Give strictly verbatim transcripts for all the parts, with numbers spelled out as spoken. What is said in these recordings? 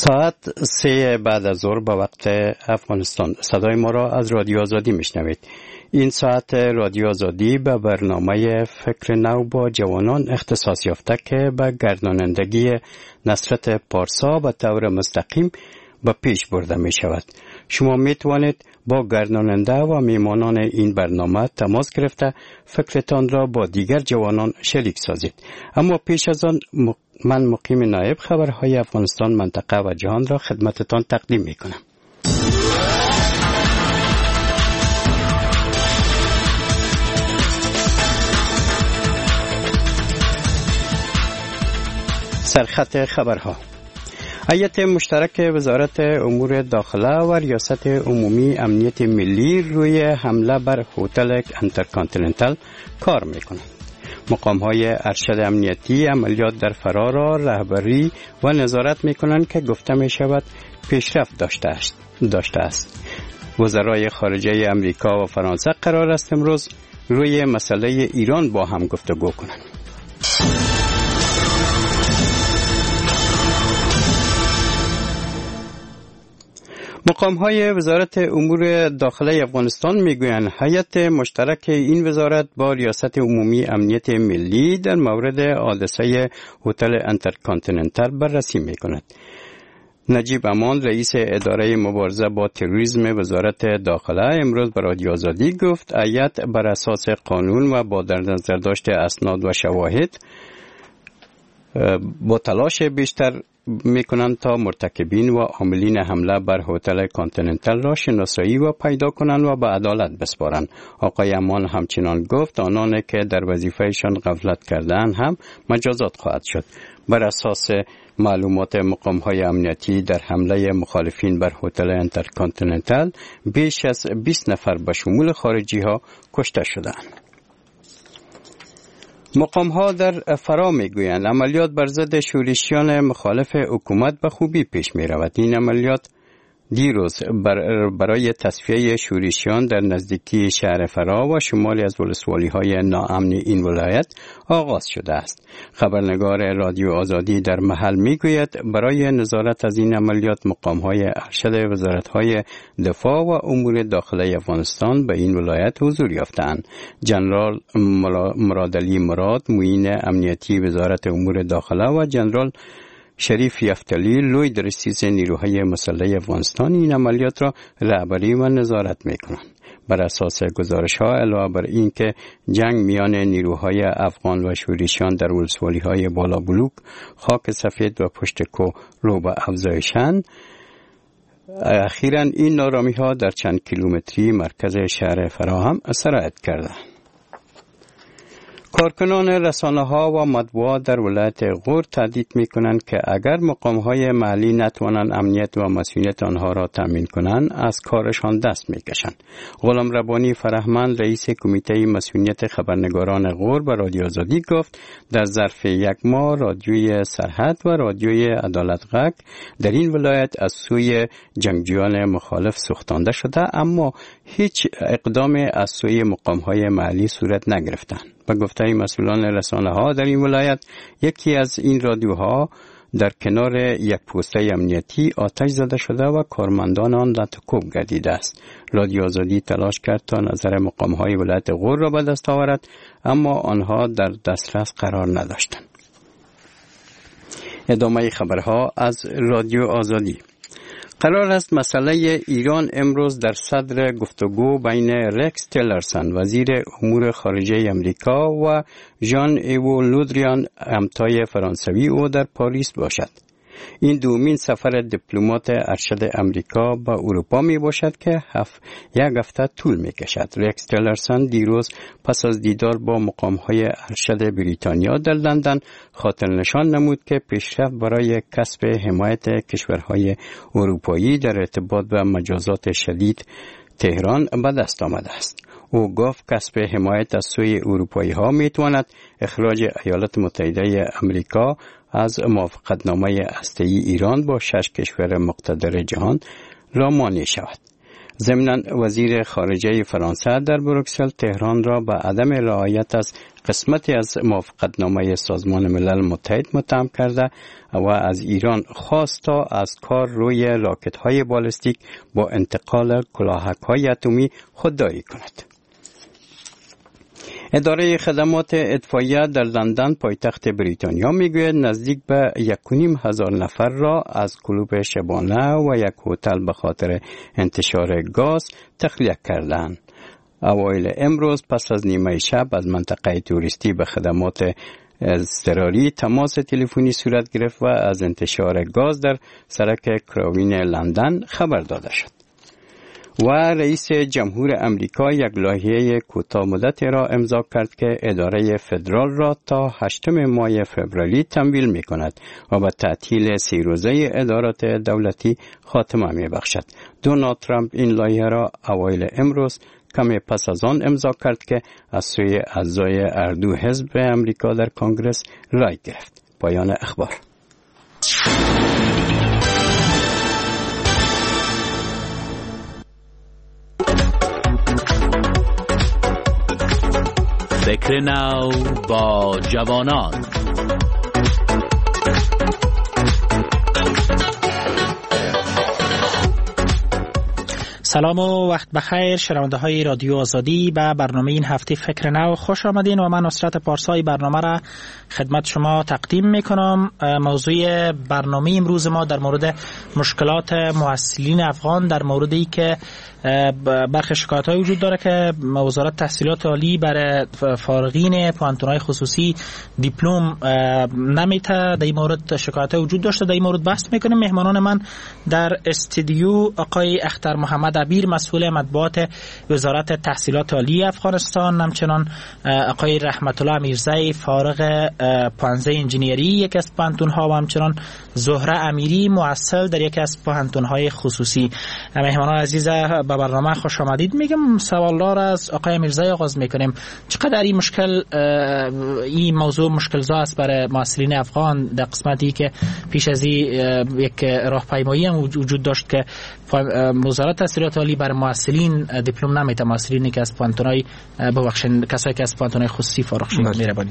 ساعت سه بعد از ظهر به وقت افغانستان. صدای ما را از رادیو آزادی میشنوید. این ساعت رادیو آزادی به برنامه فکر نو با جوانان اختصاص یافته که به گردانندگی نصرت پارسا به طور مستقیم به پیش برده می شود. شما می توانید با گرداننده و میمانان این برنامه تماس گرفته فکرتان را با دیگر جوانان شریک سازید. اما پیش از آن من مقیم نایب خبرهای افغانستان، منطقه و جهان را خدمتتان تقدیم می کنم. سرخط خبرها: هیئت مشترک وزارت امور داخله و ریاست عمومی امنیت ملی روی حمله بر هتل انترکانتیننتال کار می‌کنند. مقام‌های ارشد امنیتی عملیات در فرا را رهبری و نظارت می‌کنند که گفته می‌شود پیشرفت داشته است. داشته است. وزرای خارجه امریکا و فرانسه قرار است امروز روی مسئله ایران با هم گفتگو کنند. مقام‌های وزارت امور داخله افغانستان میگویند هیئت مشترک این وزارت با ریاست عمومی امنیت ملی در مورد حادثه هتل انترکانتیننتال بررسی میکند. نجیب امان رئیس اداره مبارزه با تروریسم وزارت داخله امروز به رادیو آزادی گفت هیئت بر اساس قانون و با در نظر داشت اسناد و شواهد با تلاش بیشتر میکنند تا مرتکبین و عاملین حمله بر هتل کانتیننتال را شناسایی و پیدا کنند و به عدالت بسپارند. آقای امان همچنان گفت آنانی که در وظیفهشان غفلت کردند هم مجازات خواهد شد. بر اساس معلومات مقام‌های امنیتی در حمله مخالفین بر هتل انترکانتیننتال بیش از بیست نفر به شمول خارجی‌ها کشته شدند. مقام‌ها در فرا میگویند عملیات بر ضد شورشیان مخالف حکومت به خوبی پیش می‌رود. این عملیات دیروز بر برای تصفیه شورشیان در نزدیکی شهر فرا و شمالی از ولسوالی‌های ناامن این ولایت آغاز شده است. خبرنگار رادیو آزادی در محل میگوید برای نظارت از این عملیات مقام‌های ارشد وزارت‌های دفاع و امور داخله افغانستان به این ولایت حضور یافتند. جنرال مرادعلی مراد معین امنیتی وزارت امور داخله و جنرال شریف یفتلی لوی درسیز نیروهای مسلح افغانستان این عملیات را رهبری و نظارت میکنند. بر اساس گزارش ها علاوه بر این که جنگ میان نیروهای افغان و شورشیان در ولسوالی های بالا بلوک، خاک سفید و پشت کو رو به افزایشند، اخیراً این نارامی ها در چند کیلومتری مرکز شهر فرا هم سرایت کردند. کارکنان رسانه‌ها و مطبوعات در ولایت غور تهدید می‌کنند که اگر مقام‌های محلی نتوانند امنیت و مسئولیت آنها را تامین کنند از کارشان دست می‌کشند. غلام ربانی فرهمند رئیس کمیته مسئولیت خبرنگاران غور به رادیو آزادی گفت در ظرف یک ماه رادیوی سرحد و رادیوی عدالت غږ در این ولایت از سوی جنگجویان مخالف سوختانده شده اما هیچ اقدام از سوی مقام‌های محلی صورت نگرفتند. به گفته مسئولان رسانه‌ها در این ولایت یکی از این رادیوها در کنار یک پوسته امنیتی آتش زده شده و کارمندان آن لطکوب گردیده است. رادیو آزادی تلاش کرد تا نظر مقام‌های ولایت غور را به دست آورد اما آنها در دسترس قرار نداشتند. ادامه خبرها از رادیو آزادی. قرار است مسئله ایران امروز در صدر گفتگو بین رکس تیلرسن وزیر امور خارجه امریکا و ژان ایو لودریان همتای فرانسوی او در پاریس باشد. این دومین سفر دیپلمات ارشد امریکا به اروپا می باشد که هفت یک هفته طول می کشد. رکس تیلرسن دیروز پس از دیدار با مقام‌های ارشد بریتانیا در لندن خاطر نشان نمود که پیشرفت برای کسب حمایت کشورهای اروپایی در ارتباط با مجازات شدید تهران به دست آمده است. او گفت کسب حمایت از سوی اروپایی ها می تواند اخراج ایالات متحده امریکا از موافقتنامه هسته‌ای ایران با شش کشور مقتدر جهان را مانع شود. ضمناً وزیر خارجه فرانسه در بروکسل تهران را به عدم رعایت از قسمتی از موافقتنامه سازمان ملل متحد متهم کرده و از ایران خواست تا از کار روی راکت‌های بالستیک با انتقال کلاهک‌های اتمی خودداری کند. اداره خدمات اطفائیه در لندن پایتخت بریتانیا میگوید نزدیک به یک و نیم هزار نفر را از کلوب شبانه و یک هتل به خاطر انتشار گاز تخلیه کردند. اوایل امروز پس از نیمه شب از منطقه توریستی به خدمات اضطراری تماس تلفنی صورت گرفت و از انتشار گاز در سرک کراوین لندن خبر داده شد. و رئیس جمهور امریکا یک لایحه کوتاه مدت را امضا کرد که اداره فدرال را تا هشتم ماه فوریه تمویل می کند و به تعطیل سی روزه ادارات دولتی خاتمه می بخشد. دونالد ترامپ این لایحه را اوایل امروز کمی پس از آن امضا کرد که از سوی اعضای اردو حزب امریکا در کنگرس رای گرفت. پایان اخبار. فکر نو با جوانان. سلام و وقت بخیر شنونده های رادیو آزادی. به برنامه این هفته فکر نو خوش آمدین و من نصرت پارسایی برنامه را خدمت شما تقدیم میکنم. موضوع برنامه امروز ما در مورد مشکلات محصلین افغان، در موردی که برخی شکایت های وجود داره که وزارت تحصیلات عالی برای فارغین پوانتونهای خصوصی دیپلم نمیته. در این مورد شکایت های وجود داشته، در این مورد بحث میکنیم. مهمانان من در استودیو آقای اختر محمد عبیر مسئول مطبوعات وزارت تحصیلات عالی افغانستان، همچنان آقای رحمت الله میرزایی فارغ پانزده انجینیری یک از پوانتونها و همچنان زهره امیری محصل در یک از پوانتونهای خصوصی. مهمانان عزیز به برنامه خوش آمدید. میگم سوالا را از آقای میرزایی آغاز میکنیم. چقدر این مشکل این موضوع مشکل زا است برای محصلین افغان در قسمتی که پیش از این یک راهپیمایی هم وجود داشت که وزارت تحصیلات عالی برای محصلین دیپلم نمیته، محصلینی که از پوانتونهای ببخشید کسایی که از پوانتونهای خصوصي فارغ شوي مهرباني.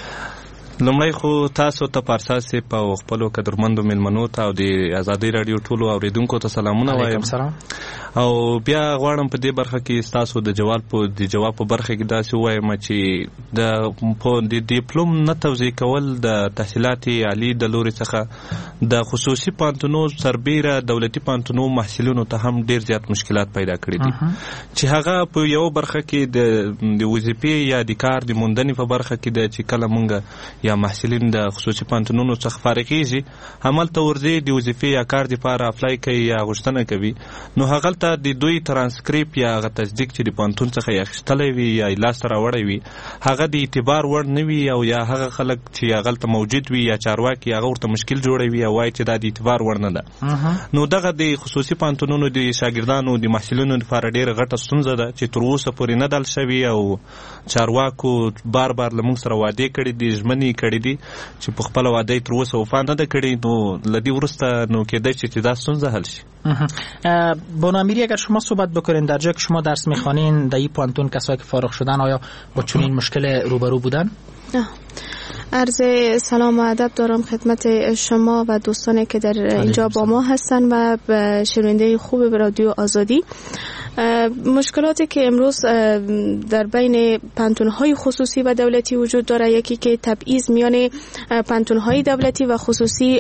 لمړی خو تاسو ته پارساسي په خپلو قدرمندو مېلمنو ته او د ازادۍ راډیو ټولو اوریدونکو ته سلامونه وایم. او بیا غواړم په دې برخه کې تاسو د جواب په د جواب په برخه کې داسې وایم چې د په د ډیپلوم نه توزیع کول د تحصیلات عالی د لوري څخه د خصوصي پانتونو سربیره دولتي پانتونو محصلینو ته هم ډیر زیات مشکلات پیدا کړي دي چې هغه په یو برخه کې د د وظیفې یا د کار د موندنې په برخه کې د چې کله مونږ یا محصلین د خصوصي پانتونونو څخه فارغیږي همالته ورځي د وظیفې یا کار لپاره اپلای کوي یا غوښتنه کوي، نو هغه ته د دوی ترانسکریپ یا هغه تصدیق چې د پانتون څخه یې اخیستلی وي یا یې لاسته راوړی وي هغه د اعتبار وړ نه وي، او یا هغه خلک چې هغلته موجود وي یا چارواکي هغه ورته مشکل جوړوي او وایي چې دا د اعتبار وړ نه ده. نو دغه د خصوصي پانتونونو د شاګردانو د محصلینو لپاره ډېره غټه ستونزه ده چې تر اوسه پورې نه دل شوي، او چارواکو بار بار له موږ سره وعدې کړي دي، ژمنې کړي دي چې په خپله وعده تر اوسه وفا نه ده کړې. نو له دې وروسته نو کېدای شي چې دا ستونزه حل شي. بانو امیری اگر شما صحبت بکنین در جایی که شما درس میخوانین در این پوانتون کسایی که فارغ شدن آیا با چنین مشکل روبرو بودن؟ عرض سلام و ادب دارم خدمت شما و دوستانی که در اینجا با ما هستن و شنونده خوب رادیو آزادی. مشکلاتی که امروز در بین پانتون‌های خصوصی و دولتی وجود داره، یکی که تبعیض میان پانتون‌های دولتی و خصوصی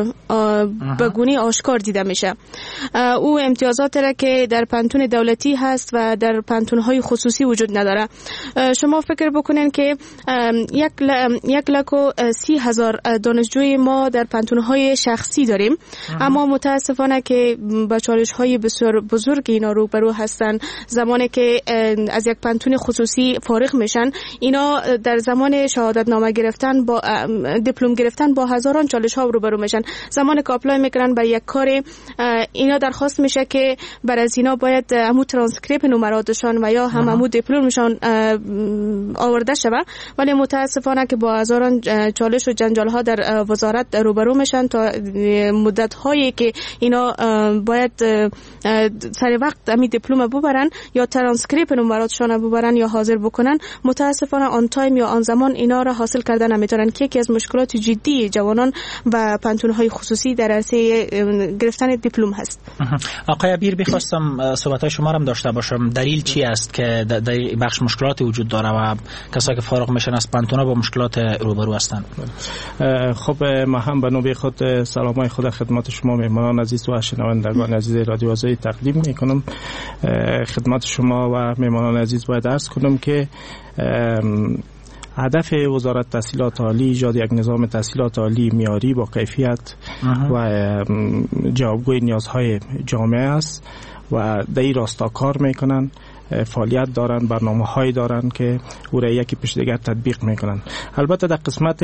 به گونه آشکار دیده میشه. او امتیازات را که در پانتون دولتی هست و در پانتون‌های خصوصی وجود نداره. شما فکر بکنین که یک یک لاک و سی هزار دانشجوی ما در پانتون‌های شخصی داریم، اما متاسفانه که با چالش‌های بسیار بزرگ اینا روبرو هستن. زمانی که از یک پانتون خصوصی فارغ میشن، اینا در زمان شهادت نامه گرفتن با دیپلم گرفتن با هزاران چالش ها روبرو میشن. زمانی که اپلای میکنن به یک کار، اینا درخواست میشه که بر از اینا باید همو ترانسکریپ نمراتشان و یا هم همو دیپلمشان آورده شوه، ولی متاسفانه که با هزاران چالش و جنجال ها در وزارت روبرو میشن تا مدت هایی که اینا باید سر وقت همین دیپلم دیپلم ببرن یا ترانسکریپت نمراتشان ببرن یا حاضر بکنن، متاسفانه آن تایم یا آن زمان اینا را حاصل کردن نمیتونن که یکی از مشکلات جدی جوانان و پانتون‌های خصوصی در عرصه گرفتن دیپلم هست. آقای عبیر بخواستم صحبت‌های شما را داشته باشم. دلیل چی است که در بخش مشکلات وجود داره و کسایی که فارغ میشن از پانتونا با مشکلات روبرو هستند؟ خب ما هم به نوبه خود سلامای خود خدمت شما مهمانان عزیز و شنوندگان عزیز رادیو آزادی تقدیم میکنم. خدمت شما و مهمانان عزیز باید عرض کنم که هدف وزارت تحصیلات عالی ایجاد یک نظام تحصیلات عالی معیاری با کیفیت و جوابگوی نیازهای جامعه است و در این راستا کار میکنن، فعالیت دارن، برنامه‌هایی دارن که او را یکی پیش دیگر تطبیق میکنن. البته در قسمت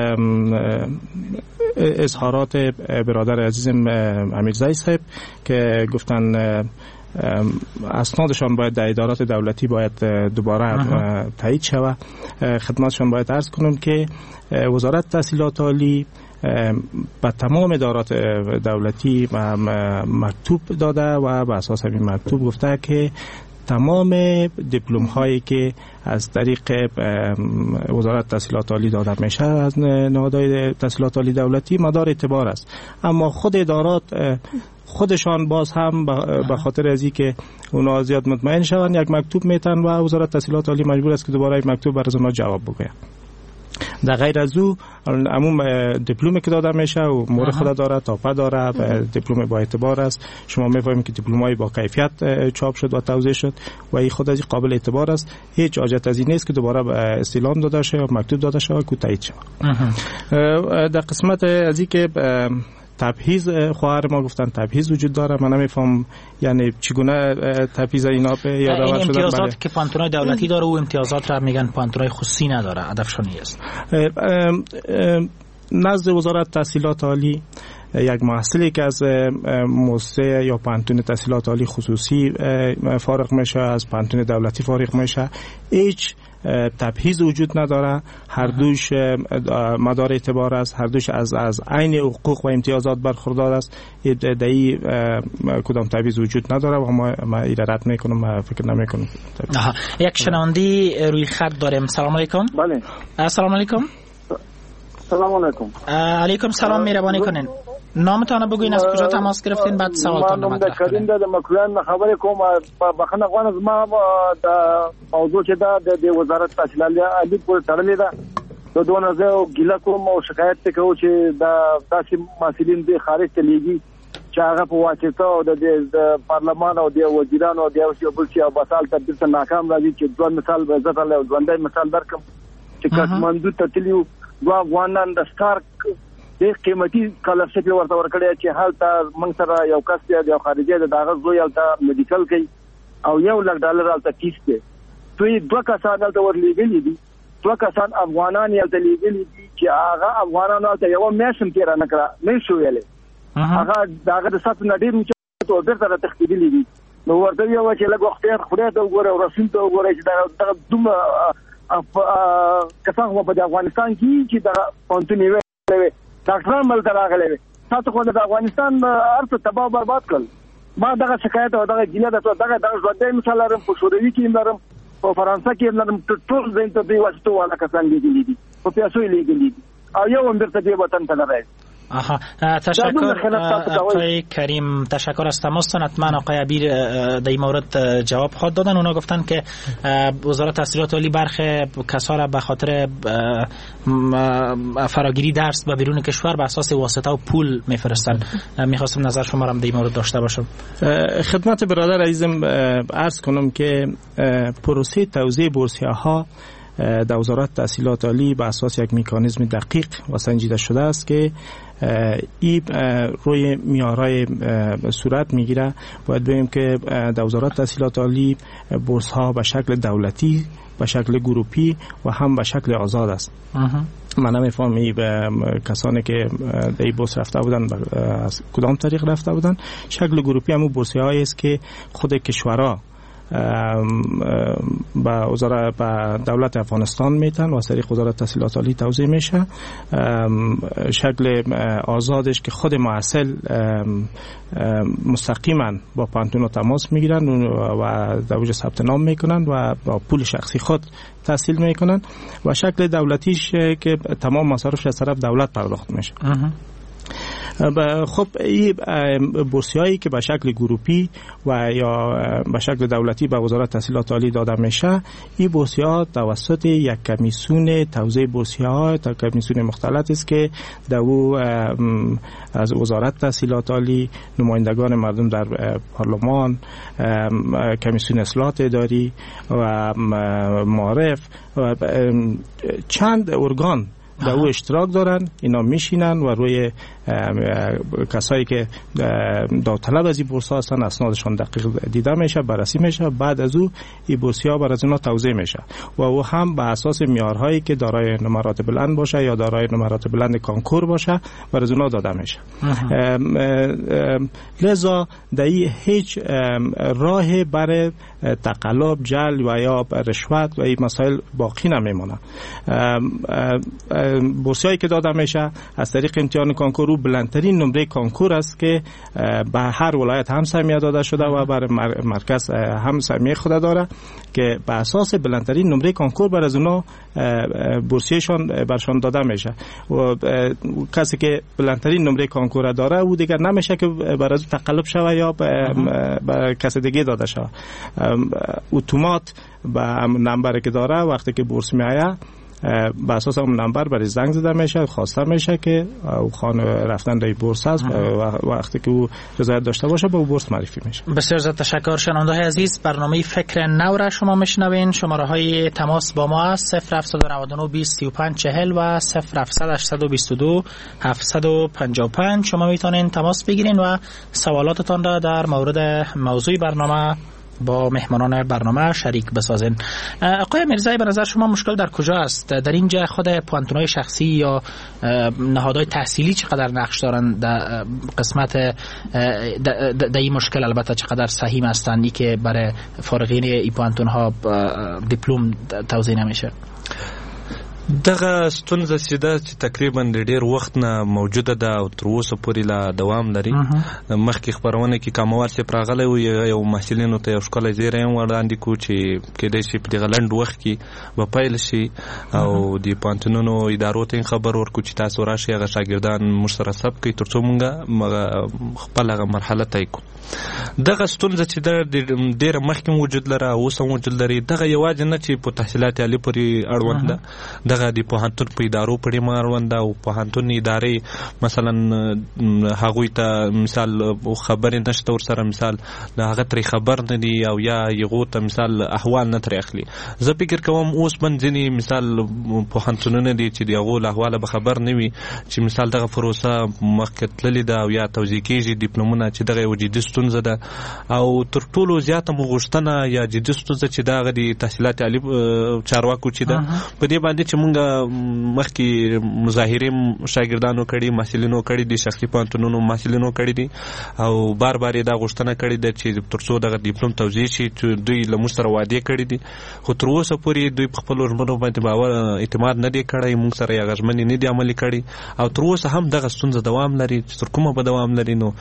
اظهارات برادر عزیزم امیرزایی صاحب که گفتن اسنادشان باید در ادارات دولتی باید دوباره تایید شود، خدمتشان باید عرض کنم که وزارت تحصیلات عالی به تمام ادارات دولتی مکتوب داده و به اساس همین مکتوب گفته که تمام دیپلم هایی که از طریق وزارت تحصیلات عالی داده میشه از نهادهای تحصیلات عالی دولتی مدار اعتبار است. اما خود ادارات خودشان باز هم به خاطر از اینکه اونا زیاد مطمئن شوند یک مکتوب میتن و وزارت تحصیلات عالی مجبور است که دوباره این مکتوب برای اونا جواب بگه. در غیر از او عموم دیپلمی که داده میشه و مور خود داره، تاپه داره، دیپلم با اعتبار است. شما میفهمید که دیپلمای با کیفیت چاپ شد و توزیع شد و این خود از قابل اعتبار است. هیچ حاجت از این نیست که دوباره استعلام داده شه یا مکتوب داده شه و تایید شه. در قسمت از این که تبعیض خواهر ما گفتن تبعیض وجود داره، من نمیفهم یعنی چگونه تبعیض اینا به یادآور شدن. امتیازات که پانتونای دولتی داره و امتیازات را میگن پانتونای خصوصی نداره، هدفشون است. نزد وزارت تحصیلات عالی یک محصلی که از مؤسسه یا پانتون تحصیلات عالی خصوصی فارغ میشه، از پانتون دولتی فارغ میشه، هیچ تبعیض وجود نداره. هر دوش مدار اعتبار است، هر دوش از از عین حقوق و امتیازات برخوردار است. دایی کدام تبعیض وجود نداره و ما ما رد میکنم، ما فکر نمیکنم. یک شنوندی روی خط داریم. سلام علیکم. بله. سلام علیکم. سلام علیکم. علیکم سلام، مهربانی کنین. نامتان بگوین، از کجا تماس گرفتین، بعد سوالتون مطرح کنین. کریم د مکرویان خبرې کوم، بخنه غواړم زما د موضوع چې دا د وزارت تحصیلات عالی پورې تړلې ده. د دوه زه ګیله کوم او شکایت کوم چې دا داسې محصلین د خارج ته لیږي چې هغه په واسطه او د پارلمان او د وزیرانو او د یو بل څه بسال تدبیر ته ناکام راځي. چې دوه مثال به زه له ژوندۍ مثال درکم چې کاټماندو ته تللیو دوه افغانان د ستار د قیمتي کالرشپ ورته ورکړی چې حالته موږ سره یو کس دی یو خارجي د داغه زوی الته میډیکل کوي او یو لک ډالر الته فیس دی. دوی دوه کسان الته ورلېږلي دي، دوه کسان افغانان الته لېږلي دي چې هغه افغانانو الته یو میاشم تیر نه کړه نه شو ویلې. هغه داغه د سات نډیر چې تو بیرته را تخدیدلی دي. نو ورته یو چې لږ وخت خوري ته وګوره او رسول ته وګوره چې دا دومره کسان په افغانستان کې چې دا پونتونی وي ډاکټران مل دراغله تاسو خو د افغانستان ارته تباہ برباد کړ. ما دغه شکایت او دغه ګیله د دغه دغه ژوندۍ مثال لرم، په شوروي کې لرم، په فرانسه کې لرم، ټول زین ته دی واسطه والا کسان دي دي په پیسو یې لګلې دي او یو هم درته دی وطن ته راځي. آها، تشکر آقای کریم، تشکر از تماستان. حتما آقای عبیر در این مورد جواب خود دادن. اونا گفتن که وزارت تحصیلات عالی برخی کسا را به خاطر فراگیری درس به بیرون کشور به اساس واسطه و پول میفرستن. میخواستم نظر شما را در این مورد داشته باشم. خدمت برادر عزیزم عرض کنم که پروسه توزیع بورسیه ها در وزارت تحصیلات عالی به اساس یک مکانیزم دقیق و سنجیده شده است که این روی معیارهای صورت میگیره. باید بگیم که در وزارت تحصیلات عالی بورس ها به شکل دولتی، به شکل گروپی و هم به شکل آزاد است. من نمیفهم این کسانی که در این بورس رفته بودن از کدام طریق رفته بودن. شکل گروپی همون بورسیه هایی است که خود کشورها به وزارت به دولت افغانستان میتن و از طریق وزارت تحصیلات عالی توزیع میشه. شکل آزادش که خود محصل مستقیما با پانتون تماس میگیرن و در اوج ثبت نام میکنن و با پول شخصی خود تحصیل میکنن و شکل دولتیش که تمام مصارفش از طرف دولت پرداخت میشه. خب این بورسیایی که به شکل گروپی و یا به شکل دولتی به وزارت تحصیلات عالی داده میشه، این بورسی‌ها توسط یک کمیسیون توزیع بورسی‌ها تا کمیسیون مختلط است که در او از وزارت تحصیلات عالی نمایندگان مردم در پارلمان، کمیسیون اصلاحات اداری و معارف و چند ارگان در او اشتراک دارن. اینا میشینن و روی کسایی که داوطلب از این بورس هستن اسنادشون دقیق دیده میشه، بررسی میشه. بعد از او این بورسی ها بر از اونا توزیع میشه و او هم به اساس معیارهایی که دارای نمرات بلند باشه یا دارای نمرات بلند کانکور باشه بر از اونا داده میشه. لذا در این هیچ راه برای تقلب، جل و یا رشوت و این مسائل باقی نمیمونه. بورسی هایی که داده میشه از طریق امتحان کانکور و بلندترین نمره کانکور است که به هر ولایت هم سهمیه داده شده و برای مرکز هم سهمیه خود داره که به اساس بلندترین نمره کانکور بر از اونا بورسیشان برشان داده میشه و کسی که بلندترین نمره کانکور داره او دیگر نمیشه که بر از تقلب شوه یا به کسی دیگه داده شوه. اتومات به نمبری که داره وقتی که بورس میایه به اساس اون نمبر برای زنگ زده میشه، خواسته میشه که او خانه رفتن در بورس هست و وقتی که او رضایت داشته باشه به بورس معرفی میشه. بسیار زیاد تشکر. شنونده های عزیز، برنامه فکر نو را شما میشنوین. شماره های تماس با ما است صفر هفت نه نه بیست سی و پنج چهل و صفر هفت هشت دو دو هفت پنج پنج. شما میتونین تماس بگیرین و سوالاتتان را در مورد موضوع برنامه با مهمانان برنامه شریک بسازین. آقای میرزایی، به نظر شما مشکل در کجا است؟ در اینجا خود پوانتونای شخصی یا نهادهای تحصیلی چقدر نقش دارن در قسمت در این مشکل؟ البته چقدر سهیم هستند که برای فارغین ای پوانتون ها دیپلم توزیع نمیشه؟ دغه ستونزه سیده چې تقریبا د ډیر وخت نه موجوده ده او تر اوسه پورې لا دوام لري. مخکې خبرونه کې کاموال چې پراغلی و یو محصلینو ته یو ښکلی زیری هم وړاندې کړو چې کېدای شي په دغه لنډ وخت کې به پیل شي او د پوهنتونونو ادارو ته خبر ورکړو چې تاسو راشئ هغه شاګردان موږ سره ثبت کړئ تر څو موږ خپل هغه مرحله طی کړو. دغه ستونزه چې ډېره مخکې وجود لري او اوس هم وجود لري، دغه یوازې نه چې په تحصیلات عالي پورې اړوند ده، دغه د پوهنتون په ادارو پورې هم اړوند ده او پوهنتون ادارې مثلا هغوی ته مثال خبرې نشته ورسره، مثال د هغه ترې خبر نه دي او یا هغو ته مثال احوال نه ترې اخلي. زه فکر کوم اوس من ځینې مثال پوهنتونونه دي چې د هغو له احواله به خبر نه وي چې مثال دغه پروسه مخکې تللې ده او یا توزیع کېږي ډیپلومونه، چې دغه یو جدي ستونزه ده او تر ټولو زیاته مو غوښتنه یا جدي ستونزه چې دغه د تحصیلات عالي چارواکو چې ده په دې باندې چې مونږ مخکې مظاهرې شاګردانو کړي، محصلینو کړي دي، شخصي پوهنتونونو محصلینو کړي دي او بار بار یې دا غوښتنه کړې ده چې تر څو دغه ډیپلوم توزیع شي چې دوی له موږ سره وعدې کړي دي، خو تر اوسه پورې دوی په خپلو ژمنو باندې باور اعتماد نه دی کړی، موږ سره یې هغه ژمنې نه دي عملي کړي او تر اوسه هم دغه ستونزه دوام لري. چې تر کومه به دوام لري نو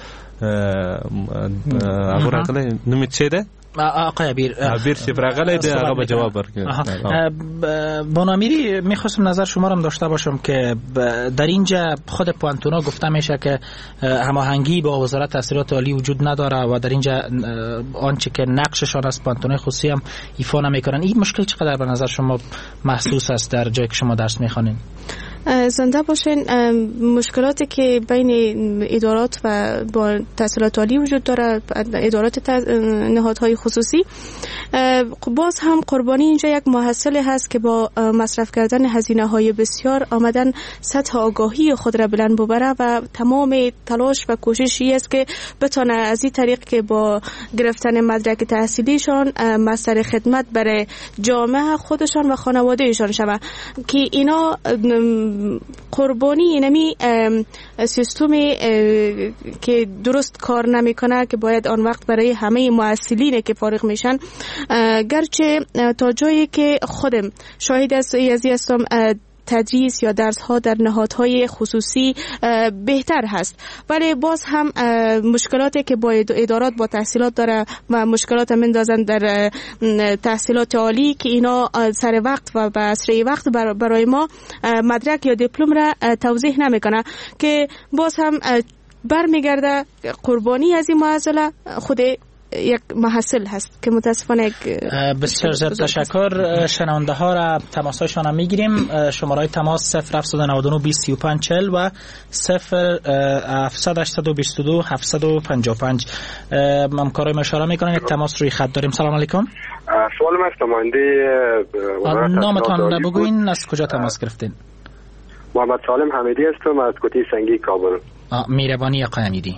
هغه راغلی نوم یې څه ده؟ آقای عبیر عبیر چې راغلی دی هغه به جواب ورکړي. بانو امیری، میخواستم نظر شما رو هم داشته باشم که در اینجا خود پوانتونا گفته میشه که هماهنگی با وزارت تحصیلات عالی وجود نداره و در اینجا آنچه که نقششان از پوانتونای خصوصی هم ایفا نمیکنن. این مشکل چقدر به نظر شما محسوس است در جایی که شما درس میخوانین؟ زنده باشین. مشکلاتی که بین ادارات و با تحصیلات عالی وجود داره، ادارات نهادهای خصوصی، باز هم قربانی اینجا یک محصل هست که با مصرف کردن هزینه های بسیار آمدن سطح آگاهی خود را بلند ببره و تمام تلاش و کوششی است که بتونه از این طریق که با گرفتن مدرک تحصیلیشان مصدر خدمت برای جامعه خودشان و خانوادهشان شود که اینا قربانی اینمی سیستمی که درست کار نمیکنه که باید آن وقت برای همه معسلین که فارغ میشن، گرچه تا جایی که خودم شاهد از یزی هستم تدریس یا درس ها در نهادهای خصوصی بهتر هست، ولی باز هم مشکلاتی که با ادارات با تحصیلات داره و مشکلات مندازن در تحصیلات عالی که اینا سر وقت و به اسرع وقت برای ما مدرک یا دیپلم را توضیح نمیکنه که باز هم برمیگرده قربانی از این معضله خود یک محصل هست که متاسفانه بسیار زیاد تشکر. شنونده ها را تماسایشان هم میگیریم. شماره تماس صفر هفت نه نه بیست سی و پنج چهل و صفر هفتصد هشتصد و بیست و دو هفتصد و پنجاه و پنج. همکارای اشاره میکنن یک تماس روی خط داریم. سلام علیکم. سوال من است نماینده نامتان بگوین، از کجا تماس گرفتین؟ محمد سالم حمیدی هستم از کوتی سنگی کابل. میربانی آقای حمیدی.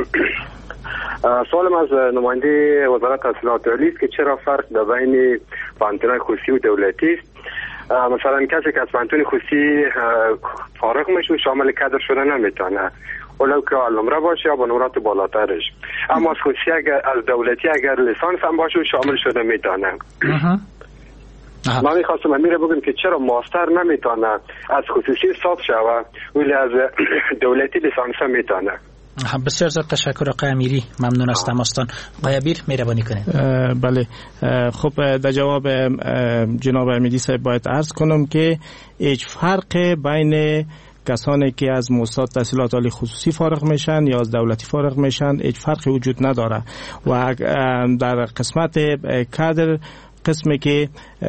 سوالم از نماینده وزارت تحصیلات عالی است که چرا فرق در بین پانتونای خصوصی و دولتی است؟ مثلا کسی که از پانتون خصوصی فارغ میشه شامل کادر شده نمیتونه، ولو که نمره باشه یا با نمرات بالاترش، اما از خصوصی اگر از دولتی اگر لیسانس هم باشه شامل شده میتونه. من میخواستم امیره بگم که چرا ماستر نمیتونه از خصوصی صاف شوه ولی از دولتی لیسانس هم میتونه. بسیار زیاد تشکر آقای امیری، ممنون از تماستان. آقای ابیر مهربانی کنید. بله، خب در جواب جناب امیری صاحب باید عرض کنم که هیچ فرق بین کسانی که از مؤسسات تحصیلات عالی خصوصی فارغ میشن یا از دولتی فارغ میشن هیچ فرقی وجود نداره و در قسمت کادر قسمی که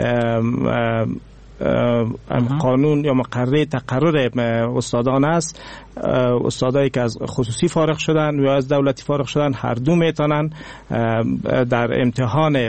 قانون یا مقرره تقرر استادان است، استادایی که از خصوصی فارغ شدن یا از دولتی فارغ شدن هر دو میتونن در امتحان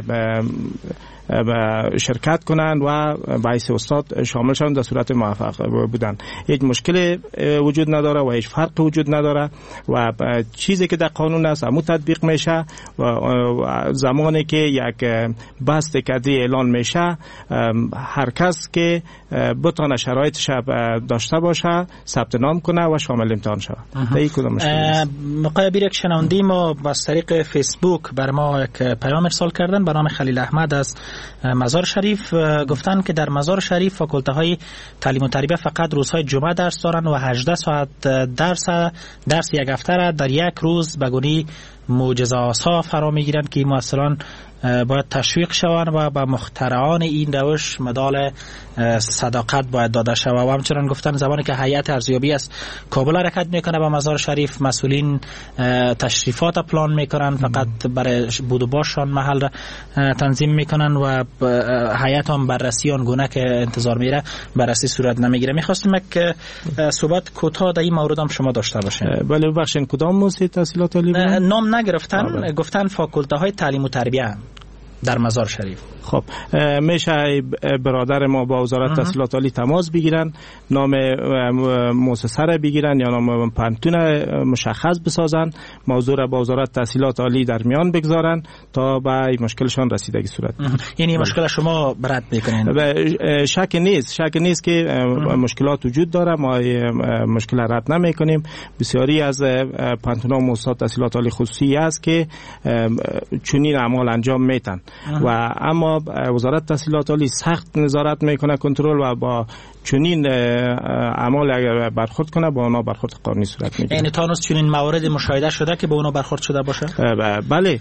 شرکت کنند و باعث استاد شامل شدن در صورت موفق بودن. هیچ مشکل وجود نداره و هیچ فرق وجود نداره و چیزی که در قانون است همون تطبیق میشه و زمانی که یک بست کادری اعلان میشه هر کس که بتونه شرایطش داشته باشه ثبت نام کنه و شامل امتحان شود. این کدام مشکل مقابل یک شنونده ما از طریق فیسبوک بر ما یک پیام ارسال کردن به نام خلیل احمد از مزار شریف. گفتن که در مزار شریف فاکولته های تعلیم و تربیت فقط روزهای جمعه درس دارن و هجده ساعت درس درس یک هفته را در یک روز به گونه معجزه‌آسا فرا میگیرند که مؤثران باید تشویق شوند و به مخترعان این روش مدال صداقت باید داده شود. و همچنان گفتن زمانی که هیئت ارزیابی از کابل حرکت میکنه به مزار شریف مسئولین تشریفات پلان میکنن، فقط برای بود و باششان محل را تنظیم میکنن و هیئت هم بررسی آن گونه که انتظار میره بررسی صورت نمیگیره. میخواستیم یک صحبت کوتاه در این مورد هم شما داشته باشین. بله ببخشید کدام موسسه تحصیلات عالی نام نگرفتن، گفتن فاکولته های تعلیم و تربیت در مزار شریف. خب میشه برادر ما با وزارت تحصیلات عالی تماس بگیرن، نام مؤسسه را بگیرن یا نام پانتون مشخص بسازن، موضوع را با وزارت تحصیلات عالی در میان بگذارن تا به مشکلشان رسیدگی صورت. یعنی مشکل شما رد میکنین؟ شک نیست، شک نیست که مشکلات وجود داره، ما مشکل رد نمیکنیم. بسیاری از پانتون و مؤسسات تحصیلات عالی خصوصی است که چنین اعمال انجام میتن و اما وزارت تحصیلات عالی سخت نظارت میکنه، کنترل و با چنین اعمال اگر برخورد کنه با اونا برخورد قانونی صورت میگیره. یعنی تانوس چنین موارد مشاهده شده که با اونا برخورد شده باشه؟ بله،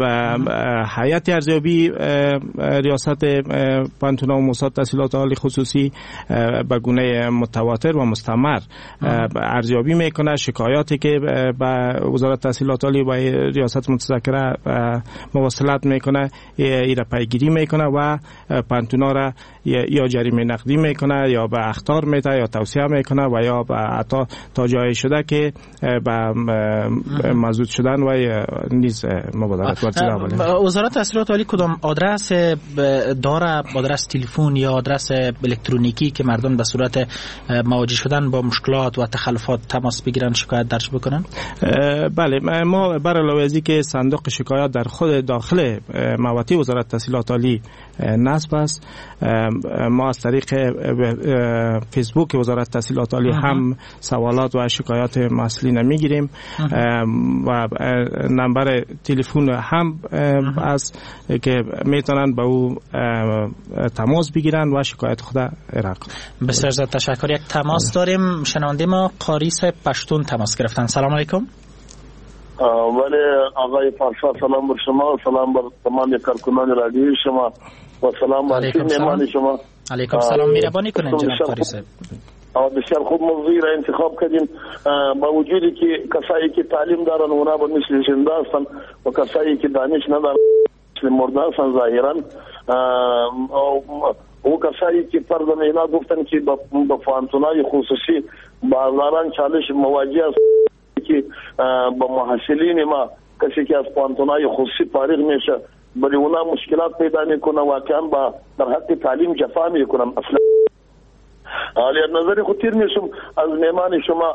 هیئت ارزیابی ریاست پانتون و مؤسسات تحصیلات عالی خصوصی به گونه متواتر و مستمر ارزیابی میکنه، شکایاتی که به وزارت تحصیلات عالی و ریاست متذکره موصلت میکنه ایره پیگیری میکنه و پانتونا را یا جریمه نقدی میکنه یا به اخطار میده یا توصیه میکنه و یا به عطا تا جایی شده که به مزود شدن و نیز مبادرت ورزیده. وزارت تحصیلات عالی کدام آدرس داره، آدرس تلفن یا آدرس الکترونیکی که مردم به صورت مواجه شدن با مشکلات و تخلفات تماس بگیرن شکایت درج بکنن؟ بله، ما بر علاوه از اینکه صندوق شکایات در خود داخل مواد اطلاعاتی وزارت تحصیلات عالی نصب است. ما از طریق فیسبوک وزارت تحصیلات عالی هم سوالات و شکایات مسئولین میگیریم و نمبر تلفن هم است که میتونن با او تماس بگیرن و شکایت خود ارائه کنن. بسیار زیاد تشکر. یک تماس داریم. شنونده ما قاری صاحب پشتون تماس گرفتن. سلام علیکم. ولی آقای پارسا سلام بر شما، سلام بر تمام کارکنان رادیوی شما و سلام بر مهمان شما. علیکم سلام. مهربانی کنین جناب قاری صاحب. بسیار خوب موضوعی را انتخاب کردیم. با وجودی که کسایی که تعلیم دارن اونا به مثل زنده هستن و کسایی که دانش ندارن مثل مرده هستن ظاهرا. او کسایی که فرضاً اینا گفتن که با فانتونای خصوصی بازاران چالش مواجه است که با محصلین ما کسی که از پانتونای خصوصی فارغ میشه ولی اونا مشکلات پیدا میکنه، واقعا با در حق تعلیم جفا میکنن. اصلا علی نظر خود تیر میشم از مهمان شما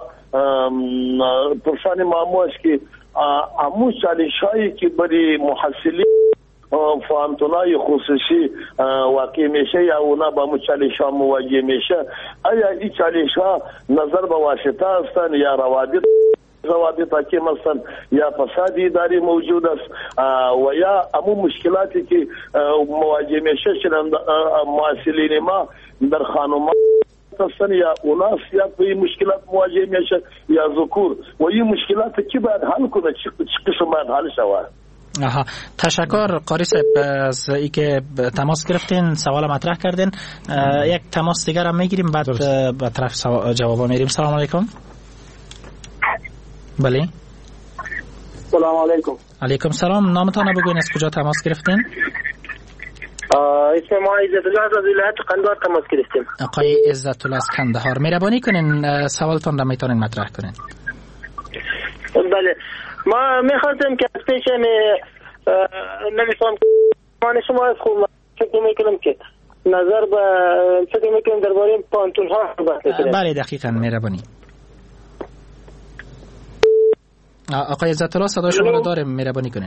پرسان معمو است که امو چالش هایی که برای محصلین فانتونای خصوصی واقع میشه یا اونا با چالش ها مواجه میشه، آیا این چالش ها نظر به واسطه هستن یا روابط روابط حاکم هستن یا فساد اداری موجود است و یا امو مشکلاتی که مواجه میشه شدن محصلین ما در خانومان هستن یا اوناس یا به مشکلات مواجه میشه یا ذکور و این مشکلات کی باید حل کنه، چه قسم باید حل شود؟ آها، تشکر قاری صاحب از اینکه تماس گرفتین، سوال مطرح کردین. یک تماس دیگر هم میگیریم بعد به طرف جوابا میریم. سلام علیکم. بله. سلام علیکم. علیکم سلام. نامتان بگوین، از کجا تماس گرفتین؟ اسم ما عزت الله از ولایت قندهار تماس گرفتیم. آقای عزت الله از قندهار، مهربانی کنین سوالتون را میتونین مطرح کنین. بله، ما میخواستم که از پیش نمیفهم من شما از خوب فکر میکنم که نظر به فکر میکنم درباره پانتون ها بحث کنیم. بله دقیقاً، مهربانی. آقای عزت الله صدای شما را داریم، مهربانی کنین.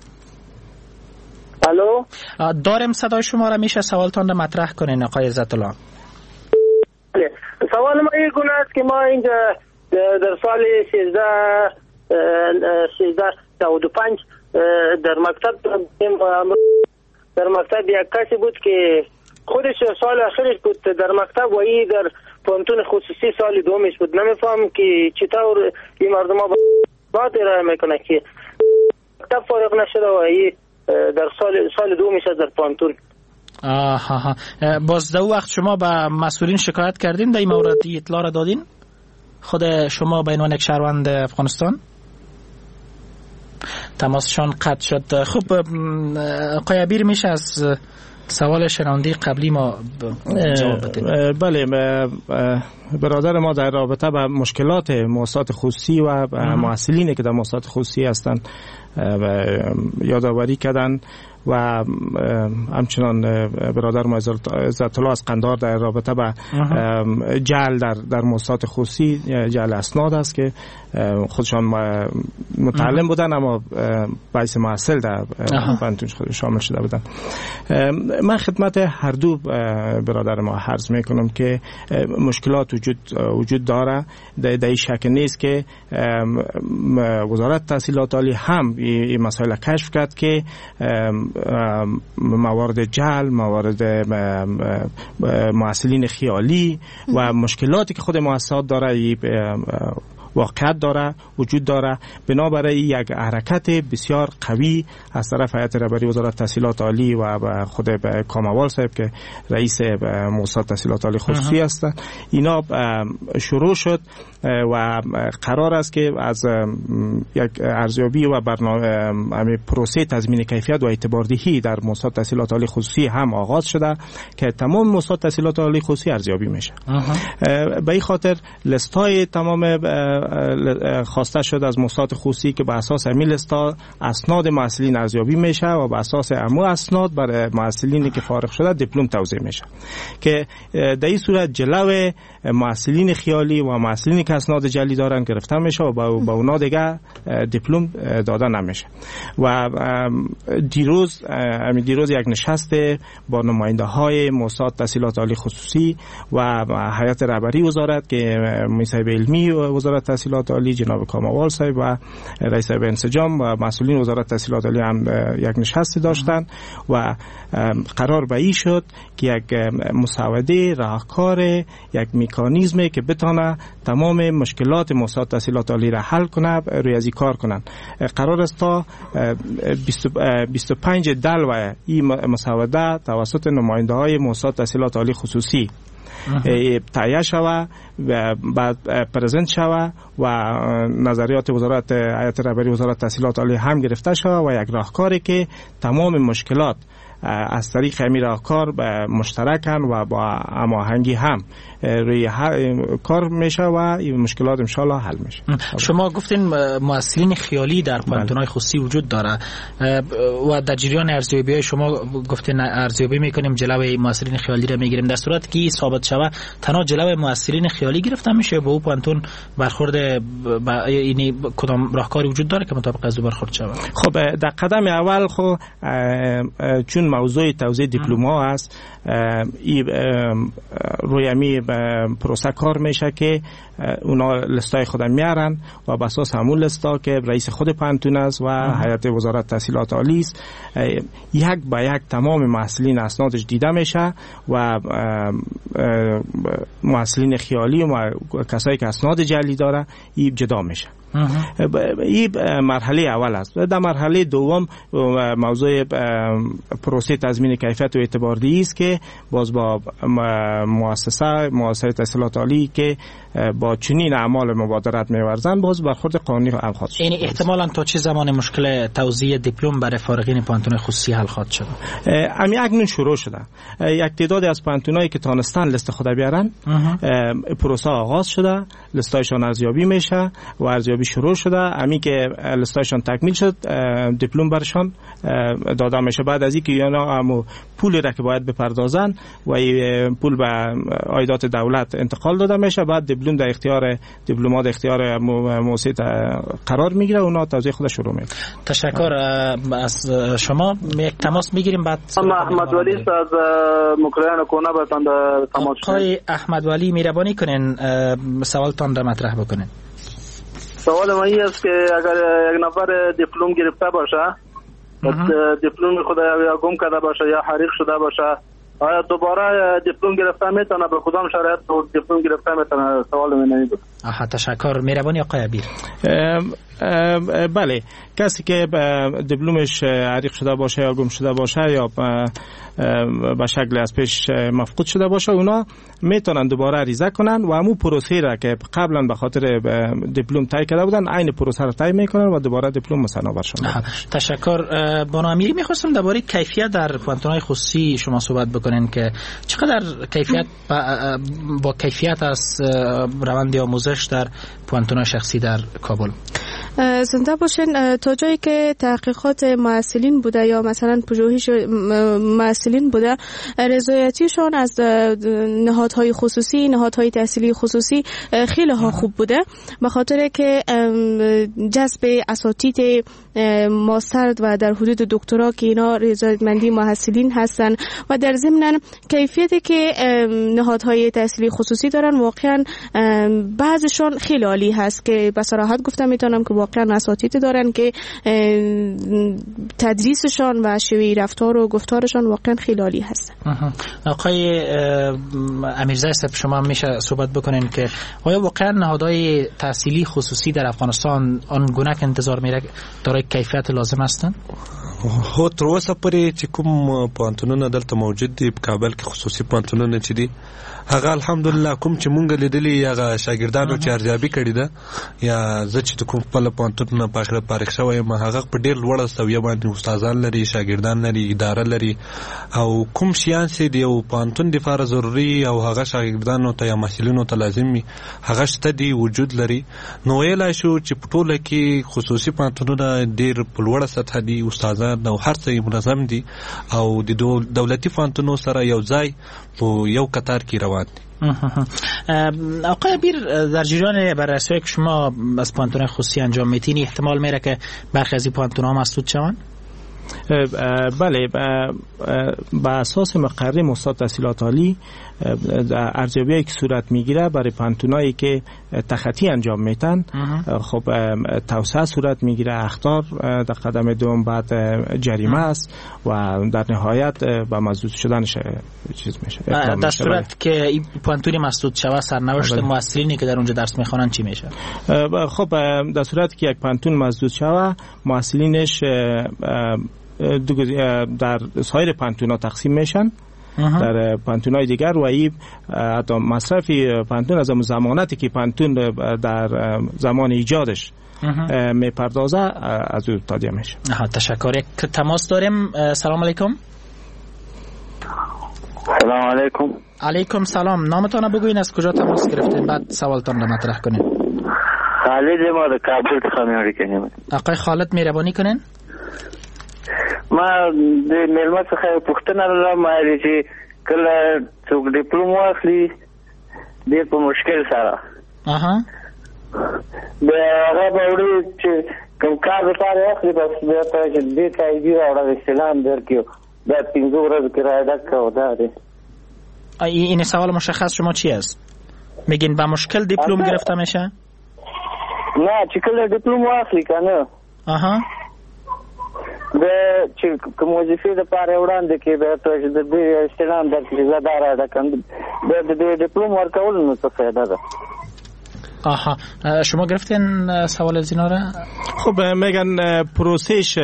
الو، داریم صدای شما را، میشه سوالتان را مطرح کنین آقای عزت الله. بله، سوال ما این گونه است که ما اینجا در سال سیزده سیزده چهل و پنج در مکتب در مکتب یک کسی بود که خودش سال آخرش بود در مکتب و این در پانتون خصوصی سال دومش بود. نمیفهم که چطور این مردم ها باید ارائه میکنه که مکتب فارغ نشده و این در سال سال دومش در پانتون. آها، باز دو وقت شما به مسئولین شکایت کردین در این مورد، اطلاع را دادین خود شما به عنوان یک شهروند افغانستان؟ تماسشان قطع شد. خب آقای عبیر میشه از سوال شنونده قبلی ما جواب بدید؟ بله، برادر ما در رابطه با مشکلات مؤسسات خصوصی و محصلینی که در مؤسسات خصوصی هستند یادآوری کردن و همچنان برادر ما عزت الله از قندهار در رابطه با جعل در در مؤسسات خصوصی، جعل اسناد است که خودشان متعلم بودن اما باعث محصل در پانتون شامل شده بودن. من خدمت هر دو برادر ما عرض میکنم که مشکلات وجود وجود داره، در این شک نیست که وزارت تحصیلات عالی هم این مسائل کشف کرد که موارد جعل، موارد محصلین خیالی و مشکلاتی که خود مؤسسات داره واقعیت داره، وجود داره. بنابراین یک حرکت بسیار قوی از طرف هیئت رهبری وزارت تحصیلات عالی و خود کاموال صاحب که رئیس مؤسسات تحصیلات عالی خصوصی هستند، اینا شروع شد و قرار است که از یک ارزیابی و برنامه پروسه تضمین کیفیت و اعتباردهی در مؤسسات تحصیلات عالی خصوصی هم آغاز شده که تمام مؤسسات تحصیلات عالی خصوصی ارزیابی میشه. به این خاطر لستای تمام خواسته شد از موسسات خصوصی که به اساس امیل استا اسناد محصلین ارزیابی میشه و به اساس امو اسناد برای محصلینی که فارغ شده دیپلم توزیع میشه که در این صورت جلو محصلین خیالی و محصلینی که اسناد جعلی دارن گرفته میشه و با اونا دیگه دیپلم داده نمیشه. و دیروز دیروز یک نشست با نماینده های موسسات تحصیلات عالی خصوصی و هیئت رهبری وزارت که مصاحب علمی وزارت تحصیلات عالی جناب کاموال صاحب و رئیس صاحب انسجام و مسئولین وزارت تحصیلات عالی هم یک نشست داشتن و قرار به این شد که یک مسوده راهکار یک مکانیزمی که بتونه تمام مشکلات موسسات تحصیلات عالی را حل کنه روی از این کار کنن. قرار است تا بیست و پنج دلو این مسوده توسط نماینده های موسسات تحصیلات عالی خصوصی تهیه شوه و بعد پرزنت شوه و نظریات وزارت هیئت رهبری وزارت تحصیلات عالی هم گرفته شوه و یک راهکاری که تمام مشکلات از طریق همین راهکار مشترکن و با هماهنگی هم روی کار میشه و این مشکلات ان شاء الله حل میشه. شما گفتین محصلین خیالی در پانتونای خصوصی وجود داره و در جریان ارزیابی شما گفتین ارزیابی میکنیم جلوی محصلین خیالی را میگیریم. در صورتی که ثابت شوه تنها جلوی محصلین خیالی گرفته میشه با او پانتون برخورد یعنی کدام راهکاری وجود داره که مطابق از او برخورد شوه؟ خب در قدم اول خب چون موضوع توزیع دیپلم ها است روی می پروسه کار میشه که اونا لستای خودم میارن و به اساس همون لستا که رئیس خود پانتون است و هیئت وزارت تحصیلات عالی است یک با یک تمام محصلین اسنادش دیده میشه و محصلین خیالی و کسایی که اسناد جعلی داره این جدا میشه. این مرحله اول است. در مرحله دوم موضوع پروسه تضمین کیفیت و اعتباردهی است که باز با مؤسسه مؤسسه تحصیلات عالی که با چنین اعمال مبادرت می‌ورزند باز برخورد قانونی حل خواهد شد. یعنی احتمالاً تا چه زمان مشکل توزیع دیپلم برای فارغین پانتون خصوصی حل خواهد شد؟ امی اکنون شروع شده. یک تعدادی از پانتونایی که تانستن لیست خود بیارن پروسه آغاز شده، لیستایشان ارزیابی میشه و ارزیابی شروع شده. امی که لیستایشان تکمیل شد دیپلم برشان داده میشه. بعد از اینکه اینا هم پولی را که باید بپردازن و پول به عایدات دولت انتقال داده میشه، بعد دیپلم در اختیار دیپلمات اختیار موسسه قرار میگیره، اونا توزیع خودش شروع میکنه. تشکر از شما. یک تماس میگیریم بعد احمد ولی از مکران کنه بتان تماس. آقای احمد ولی مهربانی کنین سوالتان را مطرح بکنین. سوال من این است که اگر یک نفر دیپلم گرفته باشه، دیپلم خود یا گم کرده باشه یا حریق شده باشه، آیا دوباره دیپلم گرفته میتونه؟ به کدام شرایط دیپلم گرفته میتونه؟ سوال من این بود. آها تشکر. مهربانی آقای عبیر. بله، کسی که دیپلمش حریق شده باشه یا گم شده باشه یا به شکل از پیش مفقود شده باشه، اونا میتونن دوباره عریضه کنن و همون پروسه را که قبلا به خاطر دیپلم طی کرده بودن عین پروسه را طی میکنن و دوباره دیپلم مصنوبر شون. تشکر. بانو امیری، میخواستم درباره کیفیت در پانتون‌های خصوصی شما صحبت بکنین که چقدر کیفیت با, با کیفیت از روند آموزش در پانتون‌های شخصی در کابل. زنده باشین. تا جایی که تحقیقات محصلین بوده یا مثلا پژوهش محصلین بوده، رضایتیشون از نهادهای خصوصی، نهادهای تحصیلی خصوصی خیلی ها خوب بوده، به خاطر که جذب اساتید ماستر و در حدود دکترا که اینا رضایتمندی محصلین هستن و در ضمن کیفیتی که نهادهای تحصیلی خصوصی دارن واقعا بعضشون خیلی عالی هست که به صراحت گفتم میتونم که واقعا اساتید دارن که تدریسشان و شیوه رفتار و گفتارشان واقعا خیلی عالی هست. آقای امیرزاده صاحب، شما میشه صحبت بکنین که آیا واقعا نهادهای تحصیلی خصوصی در افغانستان آن گونه که انتظار میره دارای کیفیت لازم هستند؟ هو تر اوسه پورې چې کوم پوهنتونونه دلته موجود دي په کابل کې خصوصي پوهنتونونه چې دي هغه الحمدلله کوم چې مونږ لیدلي هغه شاګردانو چې ارزیابي کړې ده یا زه چې د کوم خپل پوهنتون نه فارغ شوی یم هغه په ډېر لوړه سویه باندې استادان لري شاګردان لري اداره لري او کوم شیان چې د یو پوهنتون دپاره ضروري او هغه شاګردانو ته یا محصلینو ته لازم وي هغه شته دي وجود لري نو ویلی شو چې په ټوله کې خصوصي پوهنتونونه ډېر په لوړه سطحه دي استادان او هر څه منظم دي او د دولتي پوهنتونو سره یو ځای په یو قطار کې روان دي. آقای بیر در جریان بررسی که شما از پوهنتون خصوصی انجام میدین احتمال میره که برخی از این پوهنتون‌ها مسدود شوند؟ بله با اساس مقرر استاد تحصیلات عالی ارزیابی که صورت میگیره برای پوهنتونایی که تخطی انجام میتن خب توسعه صورت میگیره اخطار در قدم دوم بعد جریمه است و در نهایت با مسدود شدنش چیز میشه. در صورت که این پوهنتونی مسدود شوه سرنوشت محصلینی که در اونجا درس میخوانن چی میشه؟ خب در صورت که یک پوهنتون مسدود شوه محصلینش در سایر پوهنتون‌ها تقسیم میشن در پوهنتون‌های دیگر و این حتی مصرف پوهنتون از ضمانتی که پوهنتون در زمان ایجادش میپردازه از او تادیه میشه. تشکر. یک تماس داریم. سلام علیکم. سلام علیکم. علیکم سلام. نامتان بگوین از کجا تماس گرفتین بعد سوالتان را مطرح کنین. خالد ما در کابل خمیاری کنیم. آقای خالد مهربانی کنین. ما د ملمت څخه پوښتنه لرم چې کله څوک ډیپلوم واخلي ډېر په مشکل سره اها د هغه به وړي چې کوم کار لپاره واخلي بس بیا ته چې دې ته ایډي راوړه استعلام درکړي دا پنځه ورځې کې راډک کو دا دی. این سوال مشخص شما چی است؟ میگین با مشکل دیپلم گرفته میشه؟ نه چې کله دیپلم واخلي کنه اها د چې کوم وظیفې لپاره وړاندې کې به ته د دې استعلام درکړي زه دا راډکم د دې دیپلم ورکول نو څه فایده ده؟ آها شما گرفتین سوال از اینا را؟ خب میگن پروسش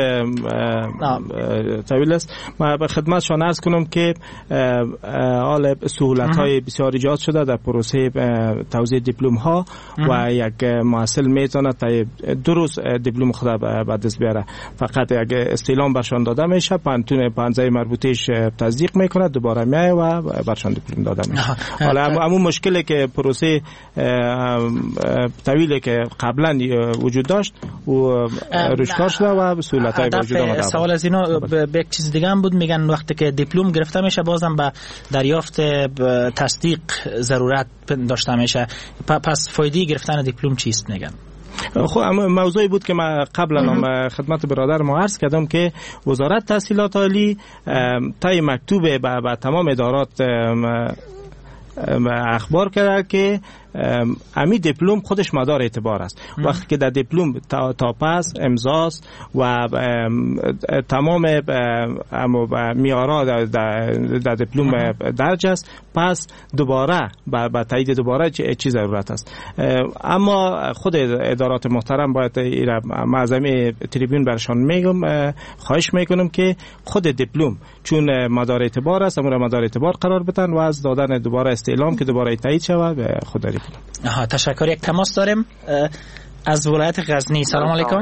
طویل است. ما به خدمتشان عرض کنم که حال سهولت های بسیار ایجاد شده در پروسه توزیع دیپلم ها و یک محصل میتونه تا دو روز دیپلم خود به دست بیاره. فقط یک استعلام برشان داده میشه پوهنتون پنجه مربوطهش تصدیق میکنه دوباره میایه و برشان دیپلم داده میشه. حالا همون مشکلی که پروسه طویله که قبلا وجود داشت و روشکار شده و سهولت‌های وجود آمده. سوال از اینا به یک چیز دیگه هم بود. میگن وقتی که دیپلم گرفته میشه بازم به دریافت تصدیق ضرورت داشته میشه. پس فایده گرفتن دیپلم چیست میگن؟ خب موضوعی بود که من قبلا خدمت برادر ما عرض کردم که وزارت تحصیلات عالی تای مکتوب به تمام ادارات اخبار کرده که امی دیپلم خودش مدار اعتبار است. وقتی که در دیپلم تا, تا پس امضاست و تمام میارا در, در دیپلم درج است پس دوباره با تایید دوباره چی ضرورت است. اما خود ادارات محترم باید معظمی تریبیون برشان میگم خواهش میکنم که خود دیپلم چون مدار اعتبار است امور مدار اعتبار قرار بدن و از دادن دوباره استعلام که دوباره تایید شود به خود داری کنم. آها تشکر. یک تماس داریم از ولایت غزنی. سلام علیکم.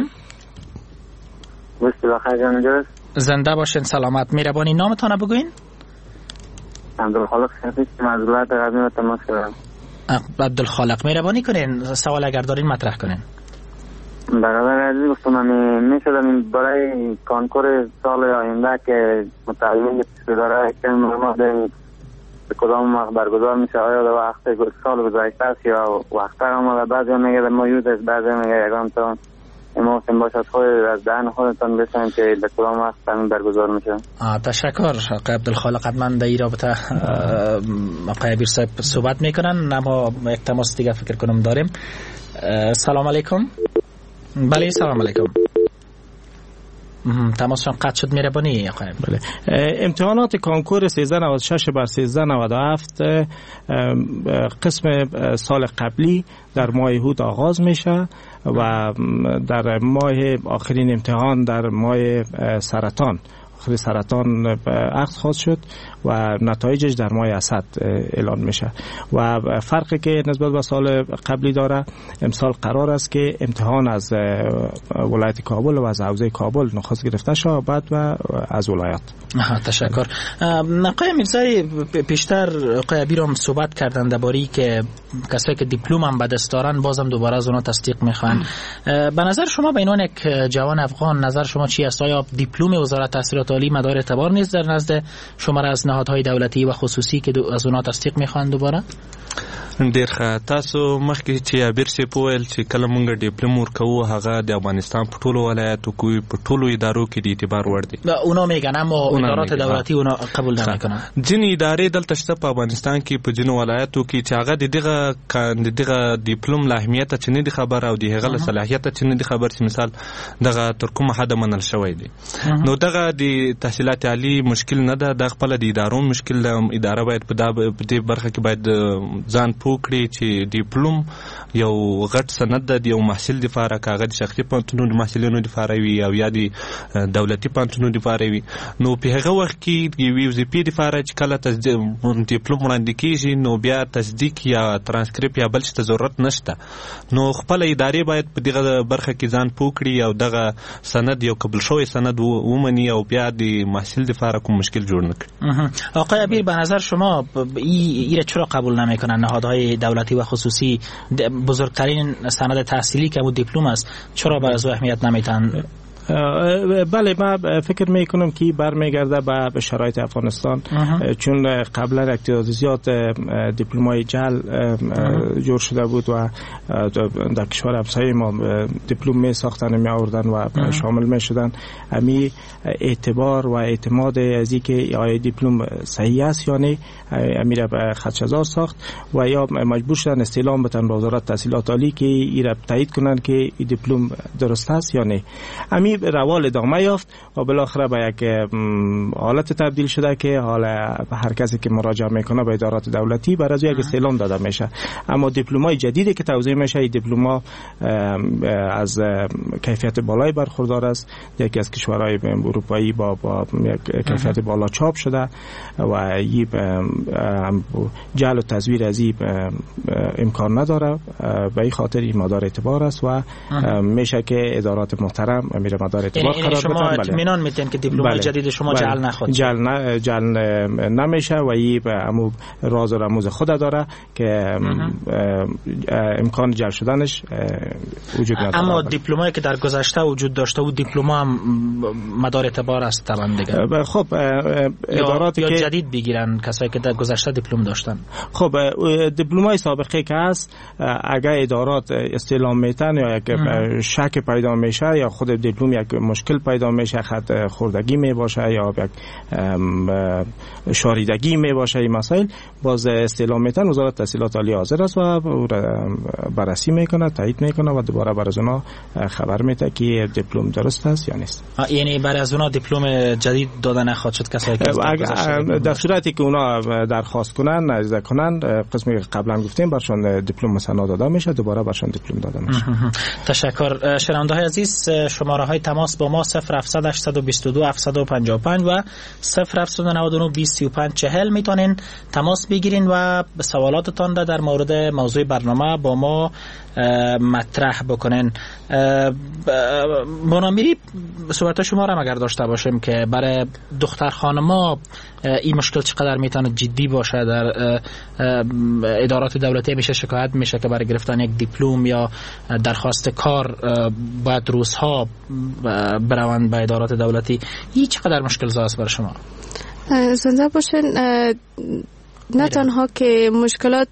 زنده باشین سلامت. مهربانی نامتان بگوین؟ عبدالخالق شفیق از ولایت غزنی تماس کردم. عبدالخالق مهربانی کنین سوال اگر دارین مطرح کنین. برادر عزیز گفتم میشدم برای کنکور سال آینده که متعلم داره که ما کدام وقت برگزار میشه آیا در وقت سال گذشته است یا وقتتر آمده؟ بعضی میگه در موجود است بعضی میگه یگان تا اموسیم باشه از خود از دهن خودتان بسنیم که در کدام وقت همین برگزار میشه. تشکر. آقای عبدالخالق حتما در این رابطه آقای بیر صاحب صحبت میکنن اما یک تماس دیگه فکر کنم داریم. سلام علیکم. بله سلام علیکم. تماسشان قطع شد مهربانی آقای. بله. امتحانات کانکور سیزده نود و شش بر سیزده نود و هفت قسم سال قبلی در ماه هود آغاز میشه و در ماه آخرین امتحان در ماه سرطان آخر سرطان عقد خواهد شد و نتایجش در ماه اسد اعلان میشه و فرقی که نسبت به سال قبلی داره امسال قرار است که امتحان از ولایت کابل و از حوزه کابل نخست گرفته شود بعد و از ولایت. تشکر. آقای میرزایی پیشتر آقای عبیر هم صحبت کردن درباره که کسایی که دیپلم هم به دست دارن بازم دوباره از اونها تصدیق میخوان. به نظر شما به عنوان یک جوان افغان نظر شما چی است؟ آیا دیپلم وزارت تحصیلات عالی مدار اعتبار نیست در نزد شما از نهادهای دولتی و خصوصی که از اونها تصدیق میخوان دوباره؟ ډیر ښه. تاسو مخکې چې عبیر صاحب وویل چې کله مونږ ډیپلوم ورکوو هغه د افغانستان په ټولو ولایاتو کې په ټولو ادارو کې د اعتبار وړ دي. اونا میگن اما ادارات دولتي اونا قبول نمیکنن. ځینې ادارې دلته شته په افغانستان کې په ځینو ولایاتو کې چې هغه د دغه د دغه ډیپلوم له اهمیت چې نه دي خبر او د هغه له صلاحیت چې نه دي خبر چې مثال دغه تر کومه حد منل شوی دی. نو دغه د تحصیلات عالی مشکل نه ده، د خپل د ادارو مشکل ده. اداره باید په دې برخه کې باید ځان پوکړي چې ډیپلوم یو غټ سند ده د یو محصل لپاره، کاغذ شخصي پانتونو د محصلینو لپاره وي او یا د دولتي پانتونو لپاره وي. نو په هغه وخت کې یو وظیفې لپاره چې کله ډیپلوم وړاندې کیږي نو بیا تصدیق یا ترانسکریپټ یا بل څه ضرورت نشته. نو خپل ادارې باید په دغه برخه کې ځان پوکړي او دغه سند یو قبول شوی سند ومني او بیا د محصل لپاره کوم مشکل جوړ نه کړي. آقای عبیر به نظر شما این چرا قبول نمیکنن نهادهای دولتی و خصوصی؟ بزرگترین سند تحصیلی که بود دیپلم است، چرا بر از اهمیت نمیتن؟ بله من فکر میکنم که برمیگرده به شرایط افغانستان، چون قبلا یک تعداد زیاد دیپلمای جعل جور شده بود و در کشور همسایه ما دیپلم می ساختن می آوردن و شامل می شدن. امی اعتبار و اعتماد از اینکه آیا دیپلم صحیح است یا نه امی را خدشه‌زار ساخت و یا مجبور شدن استعلام بدن به وزارت تحصیلات عالی که این را تایید کنن که این دیپلم درست است یا نه. امی روال ادامه یافت و بالاخره به یک حالت تبدیل شده که حالا هر کسی که مراجعه میکنه به ادارات دولتی برای یک استعلام داده میشه. اما دیپلمای جدیدی که توزیع میشه این دیپلم‌ها از کیفیت بالای برخوردار است. یکی از کشورهای اروپایی با با کیفیت بالا چاپ شده و این جعل و تزویر از این امکان نداره. به این خاطر این مدار اعتبار است و میشه که ادارات محترم میره مدار اعتبار قرار بدن. شما اطمینان میتین که دیپلم بله. جدید شما بله. جعل نخواد؟ جعل نه جعل نمیشه و این امو راز و رموز خود داره که امکان جعل شدنش وجود نداره. اما دیپلمایی که در گذشته وجود داشته و دیپلم هم مدار اعتبار است طبعا دیگه. خب ادارات یا که جدید بگیرن کسایی که در گذشته دیپلم داشتن. خب دیپلمای سابقه که هست اگر ادارات استعلام میتن یا یک شک پیدا میشه یا خود دیپلم یک مشکل پیدا میشه، خط خوردگی می باشه یا یک شاریدگی می باشه، این مسائل باز استعلام میتن. وزارت تحصیلات عالی حاضر است و بررسی میکنه، تایید میکنه و دوباره بر از اونا خبر میده که دیپلم درست است یا نیست. یعنی بر از اونا دیپلم جدید داده نخواهد شد کسایی که در صورتی که اونا درخواست کنن عرضه کنن قسمی که قبلا گفتیم برشون دیپلم مثلا داده میشه، دوباره برشون دیپلم داده میشه. تشکر. شنونده های عزیز شماره های تماس با ما صفر هفتصد هشتصد و بیست و دو هفتصد و پنجاه و پنج و صفر هفتصد و نود و نه بیست و پنج چهل میتونین تماس بگیرین و سوالاتتان در مورد موضوع برنامه با ما مطرح بکنین. بنامیری صحبت شما را مگر داشته باشیم که برای دختر خانما این مشکل چقدر میتونه جدی باشه. در ادارات دولتی میشه شکایت میشه که برای گرفتن یک دیپلم یا درخواست کار باید روزها بروند به ادارات دولتی. این چقدر مشکل زا است برای شما؟ زنده باشین. نه تنها که مشکلات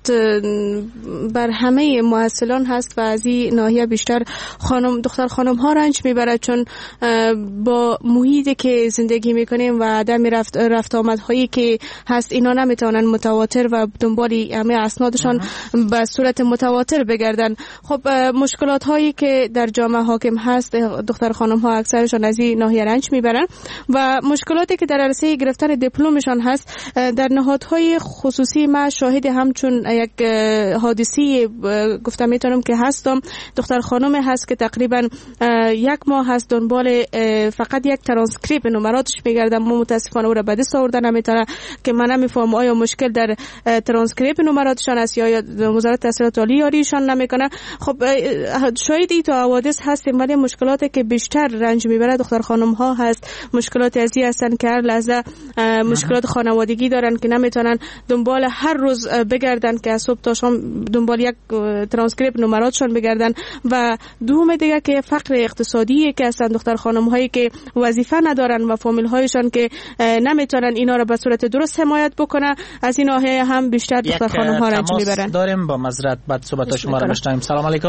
بر همه محصلان هست و از این ناحیه بیشتر خانم دختر خانم ها رنج میبرد، چون با محیطی که زندگی میکنیم و عدم رفت رفت آمدهایی که هست اینا نمیتونن متواتر و دنبال همه اسنادشان به صورت متواتر بگردن. خب مشکلات هایی که در جامعه حاکم هست دختر خانم ها اکثرشان از این ناحیه رنج میبرن و مشکلاتی که در عرصه گرفتن دیپلمشان هست در نهادهای خصوصی ما شاهد همچون یک حادثی گفتم میتونم که هستم. دختر خانم هست که تقریبا یک ماه هست دنبال فقط یک ترانسکریپت نمراتش میگردم. ما متاسفانه او را به دست آورده نمیتونه که من نمیفهم آیا مشکل در ترانسکریپت نمراتشان است یا وزارت تحصیلات عالی یاریشان نمیکنه. خب شاید این تو حوادث هستیم، ولی مشکلاتی که بیشتر رنج میبره دختر خانم ها هست. مشکلات ازی هستن که هر لحظه مشکلات خانوادگی دارن که نمیتونن دنبال هر روز بگردن که صبح تا شام دنبال یک ترانسکریپت نمراتشان بگردن. و دوم دیگه که فقر اقتصادی که هستن دختر خانم هایی که وظیفه ندارن و فامیل هایشان که نمیتونن اینا رو به صورت درست حمایت بکنه، از این ناحیه هم بیشتر دختر خانم ها رنج میبرن. داریم با معذرت بعد صحبت شما رو بشنویم. سلام علیکم.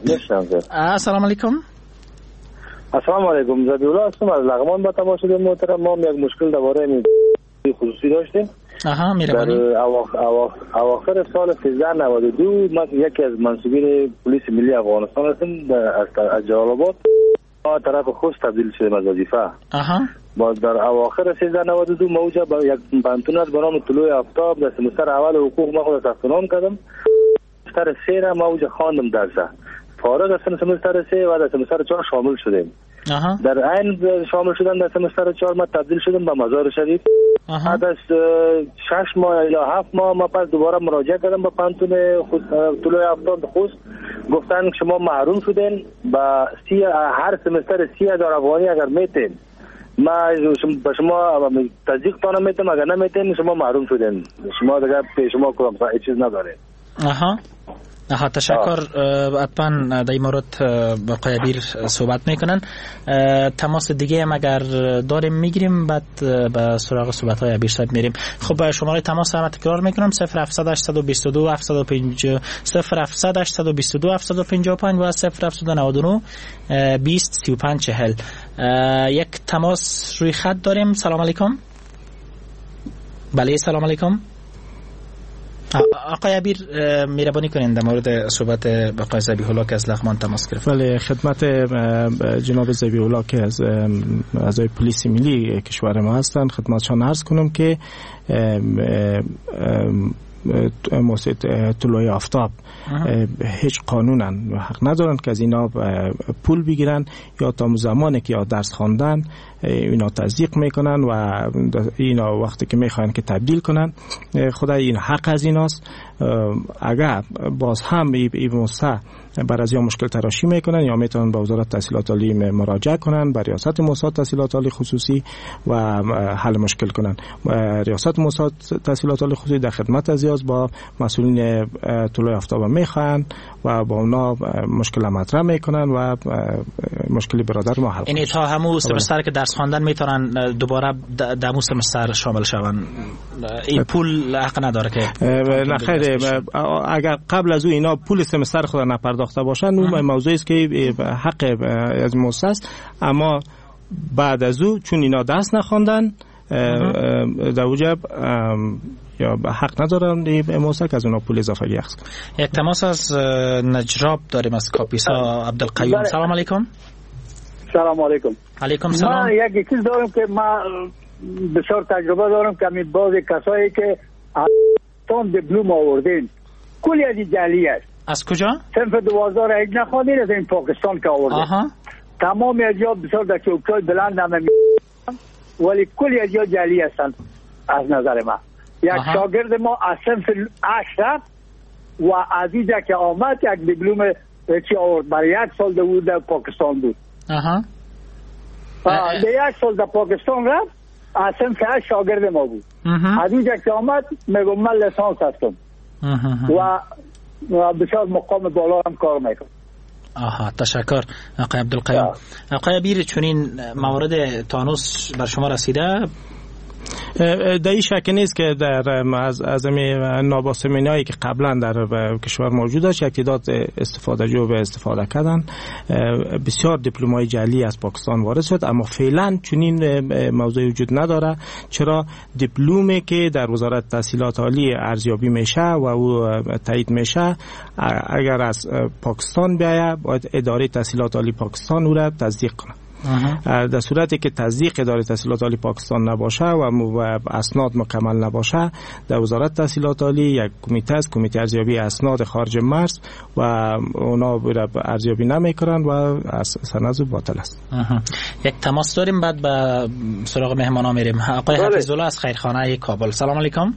سلام علیکم. السلام علیکم. زبی الله هستم از لغمان. با تماشای محترم ما یک مشکل درباره خصوصی داشتیم. آها میربانی. در اواخر اواخر اواخر سال سیزده نود و دو من یکی از منصوبین پلیس ملی افغانستان هستم از جلال آباد ما طرف خوست تبدیل شدیم از وظیفه. آها. باز در اواخر سیزده نود و دو موجه با یک پانتون است به نام طلوع آفتاب در سمستر اول حقوق ما خود ثبت نام کردم. سمستر سه را موجه خواندم درس. فارغ از سمستر سه و در سمستر چهار شامل شدیم. آها. در عین شامل شدن در سمستر چهار ما تبدیل شدیم به مزار شریف. بعد از شش ماه یا هفت ماه ما پس دوباره مراجعه کردم به پانتون طلوع آفتاب خوست. گفتن شما محروم شدین با سی هر سمستر سی هزار افغانی اگر میتین ما به شما تصدیق تانم میتیم، اگر نمیتین شما محروم شدین، شما دیگه به شما کدام چیز نداره. آها. آها تشکر. حتما در این مورد آقای عبیر صحبت میکنن. تماس دیگه هم اگر داریم میگیریم بعد به سراغ صحبت های عبیر صاحب میریم. خب شماره تماس هم تکرار میکنم صفر هفتصد هشتصد و بیست و دو هفتصد و پنج صفر هفتصد هشتصد و بیست و دو هفتصد و پنجاه و پنج و صفر هفتصد و نود و نه بیست سی و پنج چهل. یک تماس روی خط داریم. سلام علیکم. بله سلام علیکم. آقای عبیر میربانی کنین در مورد صحبت آقای ذبیح الله که از لغمان تماس گرفت. بله خدمت جناب ذبیح الله که از اعضای پلیس ملی کشور ما هستند خدمتشان عرض کنم که موسیقی طلوع آفتاب هیچ قانونا حق ندارن که از اینا پول بگیرن یا تا زمانی که یا درس خواندن اینا تصدیق میکنن و اینا وقتی که میخوان که تبدیل کنن خدای این حق از ایناست. اگر باز هم این موسسه بر از یا مشکل تراشی میکنن یا میتونن به وزارت تحصیلات عالی مراجعه کنن، به ریاست موسسات تحصیلات عالی خصوصی و حل مشکل کنن. ریاست موسسات تحصیلات عالی خصوصی در خدمت از با مسئولین طلوع آفتاب میخوان و با اونا مشکل مطرح میکنن و مشکل برادر ما حل کنن. این تا همون سمستر که درس خواندن میتونن دوباره در همون سمستر شامل شون. این پول حق نداره که نه خیر. اگر قبل از او اینا پول سمستر خود نپرداخته باشن اون موضوعی است که حق از موسسه است، اما بعد از او چون اینا درس نخواندن در وجب یا حق ندارن این موسسه که از اونا پول اضافه گیرد. یک تماس از نجراب داریم از کاپیسا عبدالقیوم. سلام علیکم. سلام علیکم. علیکم سلام. من یک چیز دارم که من بسیار تجربه دارم که می بعضی کسایی که تون دیپلم آوردین کلی از جعلی است. از کجا؟ صنف دوازده را یک نخواندین از این پاکستان که آوردین. آها. تمام از جا بسیار در چوکای بلند همه می ولی کلی از جا جعلی هستند از نظر من. یک شاگرد ما از صنف هشت و از اینجا که آمد یک دیپلم چی آورد برای یک سال بود در پاکستان بود. آها. در یک سال در پاکستان رفت از صنف هشت شاگرد ما بود. از اینجا که آمد میگم من لیسانس هستم و بسیار مقام بالا هم کار میکنم. آها تشکر آقای عبدالقیوم. آقای عبیر چون این موارد تانوس بر شما رسیده؟ در این شک نیست که در از از ناباسمینی هایی که قبلا در کشور موجود است یک تعداد استفاده جو به استفاده کردن. بسیار دیپلم‌های جعلی از پاکستان وارد شد، اما فعلا چنین موضوعی وجود نداره. چرا دیپلمی که در وزارت تحصیلات عالی ارزیابی میشه و او تایید میشه، اگر از پاکستان بیاید باید اداره تحصیلات عالی پاکستان او را تصدیق کنه. در صورتی که تصدیق اداره تحصیلات عالی پاکستان نباشه و اسناد مکمل نباشه، در وزارت تحصیلات عالی یک کمیته است، کمیته ارزیابی اسناد خارج مرز، و اونا ارزیابی نمیکنن و سند باطل است. یک تماس داریم، بعد به سراغ مهمانا میریم. آقای حفیظالله از خیرخانه کابل. سلام علیکم.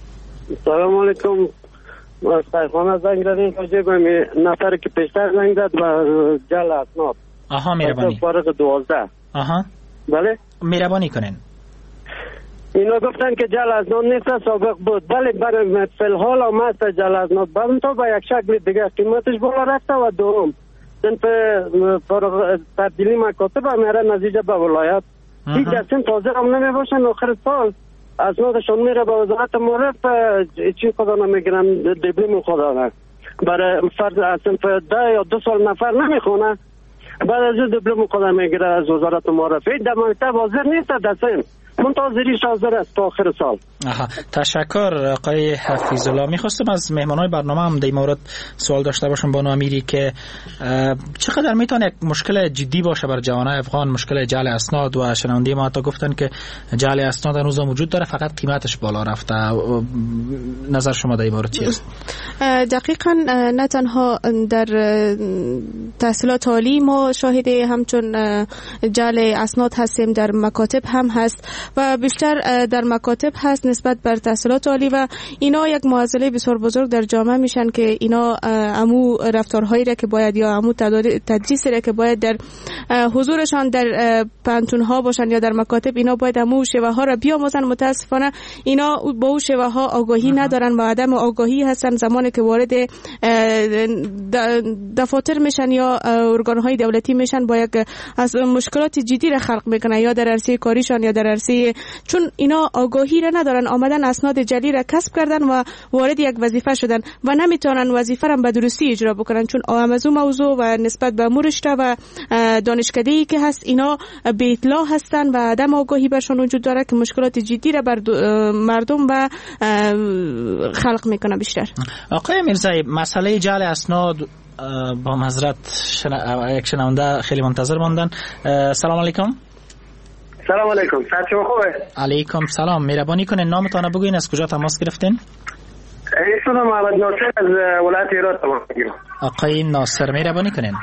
سلام علیکم. ما از خیرخانه زنگ زدیم راجع به نفر که پیشتر زنگ زد و جعل اسناد. آها میربانی. فارغ دوازده. آها. بله. میربانی کنین. اینا گفتن که جعل اسناد نیست، سابق بود. بله برای فلحال آمد جعل اسناد. بعد تو با یک شکل دیگه قیمتش بالا رفته و دوم صنف فارغ تبدیلی مکاتب هم میره نتیجه به ولایت. هیچ اصلا تازه هم نمی باشن. آخر سال اسنادشون میره به وزارت معرف، چی خدا نمیگیرن، دیپلم خدا نه. برای فرض اصلا ده یا دو سال نفر نمیخونه، بعد از دیپلم خدا میگیره از وزارت معرفی. در مکتب حاضر نیست، دستین منتظریش حاضر است تا آخر سال. آها، تشکر آقای حفیظالله. میخواستم از مهمانای برنامه هم در این مورد سوال داشته باشم بانو امیری که چقدر میتونه یک مشکل جدی باشه بر جوانای افغان مشکل جعل اسناد، و شنونده ما تا گفتن که جعل اسناد هنوز وجود داره، فقط قیمتش بالا رفته. نظر شما در این مورد چی است؟ دقیقاً نه تنها در تحصیلات عالی ما شاهد همچون جعل اسناد هستیم، در مکاتب هم هست و بیشتر در مکاتب هست نسبت بر تحصیلات عالی، و اینا یک معضله بسیار بزرگ در جامعه میشن که اینا امو رفتارهایی را که باید یا امو تدریسی را که باید در حضورشان در پانتون ها باشن یا در مکاتب، اینا باید امو شیوه ها را بیاموزن. متاسفانه اینا با او شیوه ها آگاهی ندارن و عدم آگاهی هستن. زمانی که وارد دفاتر میشن یا ارگان های دولتی میشن با یک از مشکلات جدی را خلق میکنن، یا در عرصه کاریشان یا در عرصه، چون اینا آگاهی را ندارن، آمدن اسناد جعلی را کسب کردن و وارد یک وظیفه شدن و نمیتونن وظیفه را به درستی اجرا بکنن، چون آمزو موضوع و نسبت به مرشته و دانشکده‌ای که هست اینا به اطلاع هستن و عدم آگاهی برشون وجود داره که مشکلات جدی را بر مردم و خلق میکنه بیشتر. آقای میرزایی، مسئله جعل اسناد با معذرت شنا... یک شنونده خیلی منتظر ماندن. سلام علیکم. سلام علیکم. صحت شما خوبه؟ علیکم سلام. مهربانی کنین نامتون بگوین، از کجا تماس گرفتین؟ اسمم محمد ناصر از ولایت هرات تماس گرفتم. آقای ناصر مهربانی کنین.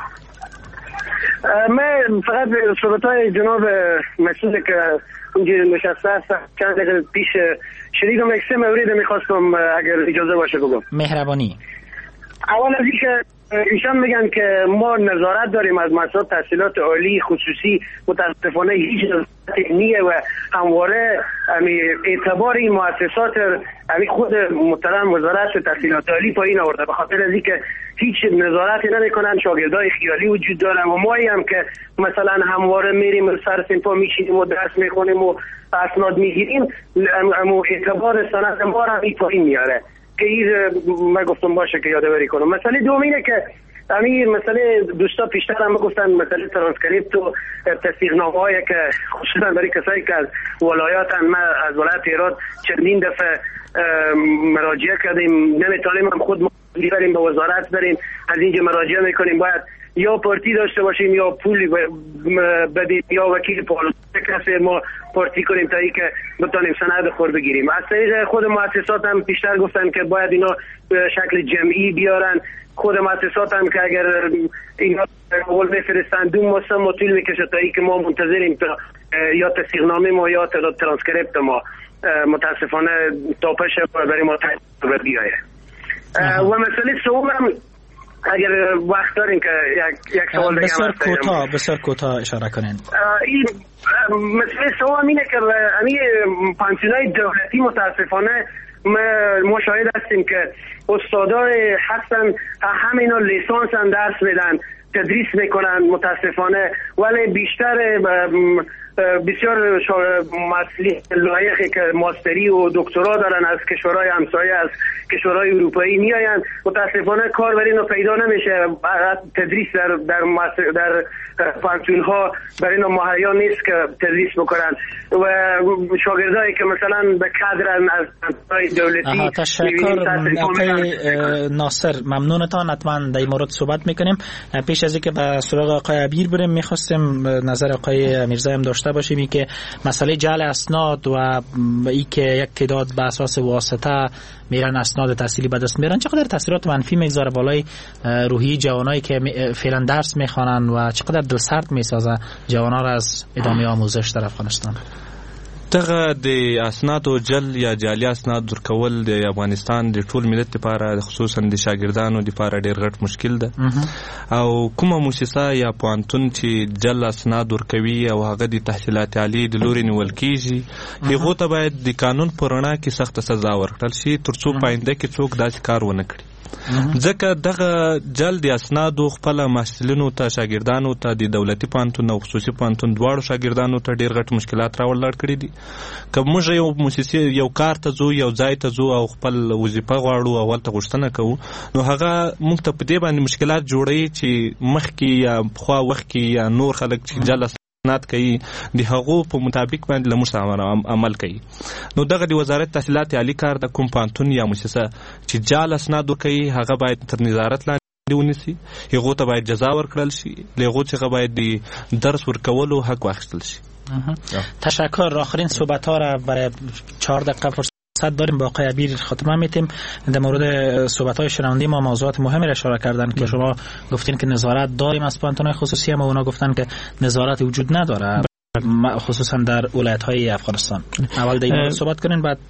من فقط صحبت‌های جناب مسئول که اونجا نشسته هستم چند دقیقه پیش شنیدم، یک سه مورد میخواستم اگر اجازه باشه بگم. مهربانی. اول از اینکه ایشان میگن که ما نظارت داریم از مسائل تحصیلات عالی خصوصی، متاسفانه هیچ نظارتی نیه و همواره اعتبار این مؤسسات همین خود محترم وزارت تحصیلات عالی پایین آورده، به خاطر از اینکه هیچ نظارتی نمیکنن، شاگردای خیالی وجود دارن و ما هم که مثلا همواره میریم سر سنفا میشینیم و درس میخونیم و اسناد میگیریم، اما اعتبار سند ما را این پایین میاره که این من گفتم باشه که یادآوری کنم. مسئله دوم اینه که همین مسئله دوستا پیشتر هم گفتن مسئله ترانسکریپت و تصدیقنامه‌ای که خصوصا برای کسایی که از ولایاتن، ما از ولایت هرات چندین دفعه مراجعه کردیم، نمیتونیم هم خود بریم به وزارت بریم، از اینجا مراجعه میکنیم باید یا پارتی داشته باشیم یا پولی بدیم یا وکیل پارلمان کسی ما پارتی کنیم تا ای که بتونیم سند خور بگیریم. از طریق خود مؤسسات هم پیشتر گفتن که باید اینا به شکل جمعی بیارن. خود مؤسسات هم که اگر اینا اول بفرستن دو ماه ما طول میکشه تا ای که ما منتظریم تا یا تصدیقنامه ما یا ترانسکریپت ما متاسفانه تاپش برای ما تحصیل بیایه. و مسئله سوم هم اگر وقت دارین که یک, یک سوال بگم بسیار کوتاه بسیار کوتاه اشاره کنین. این مسئله سوم اینه که همین پانسیونای دولتی متاسفانه ما شاهد هستیم که استادای هستن همینا لیسانس هم درس میدن، تدریس میکنن متاسفانه، ولی بیشتر بسیار مسئله لایقی که ماستری و دکترا دارن از کشورهای همسایه، از کشورهای اروپایی میآیند. متاسفانه کار برای اینا پیدا نمیشه. تدریس در در در پانتون ها برای اینا مهیا نیست که تدریس بکنن و شاگردایی که مثلا به کادرن از پانتونهای دولتی. تشکر آقای ناصر، ممنونتان. حتما در این مورد صحبت میکنیم. پیش از اینکه به سراغ آقای عبیر بریم میخواستیم نظر آقای امیرزاده هم داشته باشیم ای که مسئله جعل اسناد و ای که یک تعداد به اساس واسطه میرن اسناد تحصیلی به دست میارن چقدر تاثیرات منفی میگذاره بالای روحی جوانایی که فعلا درس میخوانن و چقدر دلسرد میسازه جوانا را از ادامه آموزش در افغانستان؟ دغه د اسناد او جل یا جعلي اسناد ورکول د افغانستان د ټول ملت لپاره خصوصا د شاګردانو لپاره ډیر غټ مشکل ده او کومه مؤسسه یا پوهنتون چې جل اسناد ورکوي او هغه د تحصیلات عالی د لوري نیول کیږي هغه ته باید د قانون په رڼا کې سخت سزا ورکړل شي ترڅو پاینده کې څوک داسې کار ونه کړي. ځکه دغه جلد اسنادو خپل محصلینو ته شاګردانو ته د دولتي پوهنتون او خصوصي پوهنتون دواړو شاګردانو ته ډیر غټ مشکلات راوړل کړي دي. که موږ یو مؤسسه یو کار ته ځو یو ځای ته ځو او خپل وظیفه غواړو او ولته غوښتنه کوو نو هغه موږ ته په دې باندې مشکلات جوړوي چې مخکې یا خوا وخت کې یا نور خلک چې جل اسناد کوي د هغو په مطابق باندې له موږ سره عمل کوي. نو دغه د وزارت تحصیلات عالی کار د کوم پوهنتون یا مؤسسه چې جعل اسناد ورکوي هغه باید تر نظارت لاندې ونیسي، هغو ته باید جزا ورکړل شي، له هغو څخه باید د درس ورکولو حق واخیستل شي. تشکر. آخرین صحبت ها را برای چهار دقیقه فرصت داریم. با آقای عبیر خاتمه میتیم. در مورد صحبت های شنونده ما موضوعات مهمی را اشاره کردن که شما گفتین که نظارت داریم از پوهنتون‌های خصوصی اما اونا گفتن که نظارت وجود نداره خصوصا در ولایت های افغانستان. اول در این مورد صحبت کنین بعد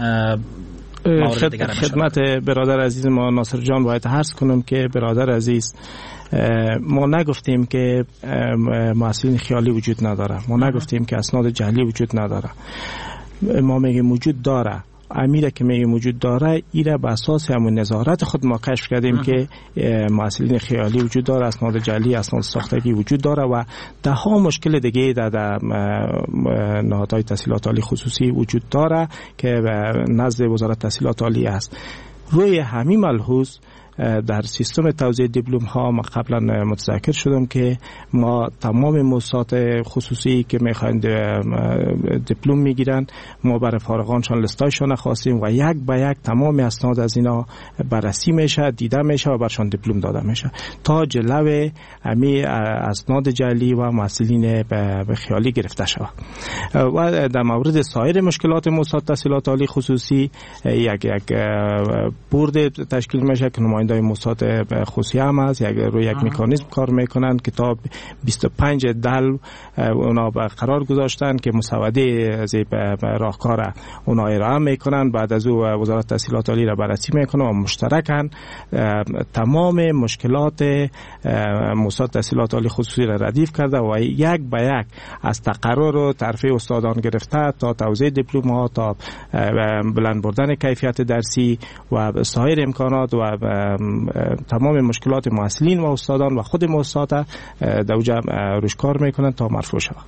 خد... خدمت برادر عزیز ما ناصر جان باید عرض کنم که برادر عزیز ما نگفتیم که محصلین خیالی وجود نداره، ما نگفتیم که اسناد جعلی وجود نداره، ما میگیم وجود داره. امیره که میگه وجود داره ایره به اساس همون نظارت خود ما کشف کردیم که محصلین خیالی وجود داره، اسناد جعلی، اسناد ساختگی وجود داره و ده ها مشکل دیگه در نهادهای تحصیلات عالی خصوصی وجود داره که نزد وزارت تحصیلات عالی است. روی همین ملحوظ در سیستم توزیع دیپلم ها ما قبلا متذکر شدم که ما تمام مؤسسات خصوصی که میخواین دیپلم میگیرن ما برای فارغانشان لیستایشان خواستیم و یک به یک تمام اسناد از اینا بررسی میشه، دیده میشه و برشان دیپلم داده میشه تا جلو امی اسناد جعلی و محصلین به خیالی گرفته شود. و در مورد سایر مشکلات مؤسسات تحصیلات عالی خصوصی یک یک بورد تشکیل میشه که نماینده مؤسسات خصوصی هم هست، یک روی یک مکانیزم کار میکنن که تا بیست و پنج دل اونا قرار گذاشتن که مسوده از راهکار اونا ارائه میکنن، بعد از او وزارت تحصیلات عالی را بررسی میکنه و مشترکاً تمام مشکلات مؤسسات تحصیلات عالی خصوصی را ردیف کرده و یک به یک از تقرر و ترفیع استادان گرفته تا توزیع دیپلم ها تا بلند بردن کیفیت درسی و سایر امکانات و تمام مشکلات محصلین و استادان و خود مؤسسات در اوجا روش کار میکنن تا مرفوع شود.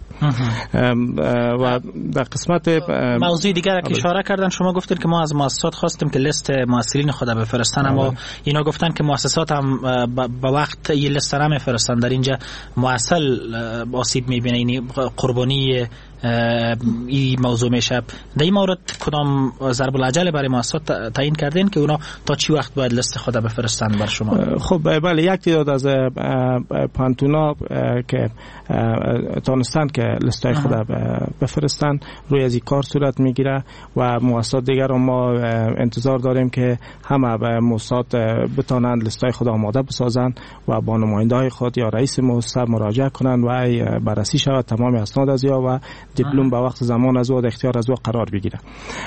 و در قسمت موضوع دیگر که اشاره کردن شما گفتید که ما از مؤسسات خواستیم که لیست محصلین خود بفرستن اما اینا گفتن که مؤسسات هم به وقت این لیست را میفرستن. در اینجا محصل آسیب میبینه، یعنی قربانی این موضوع میشه. در این مورد کدام ضرب العجل برای مؤسسات تعیین کردین که اونا تا چی وقت باید لیست خود بفرستن بر شما؟ خب بله، یک تعداد از پانتونا که تانستن که لیستای خود بفرستن روی از این کار صورت میگیره و مؤسسات دیگر ما انتظار داریم که همه مؤسسات بتانند لیستای خود آماده بسازن و با نماینده های خود یا رئیس مؤسسه مراجعه کنند و بررسی شود تمام اسناد از یا و دیپلم به وقت زمان از او اختیار از او قرار بگیره.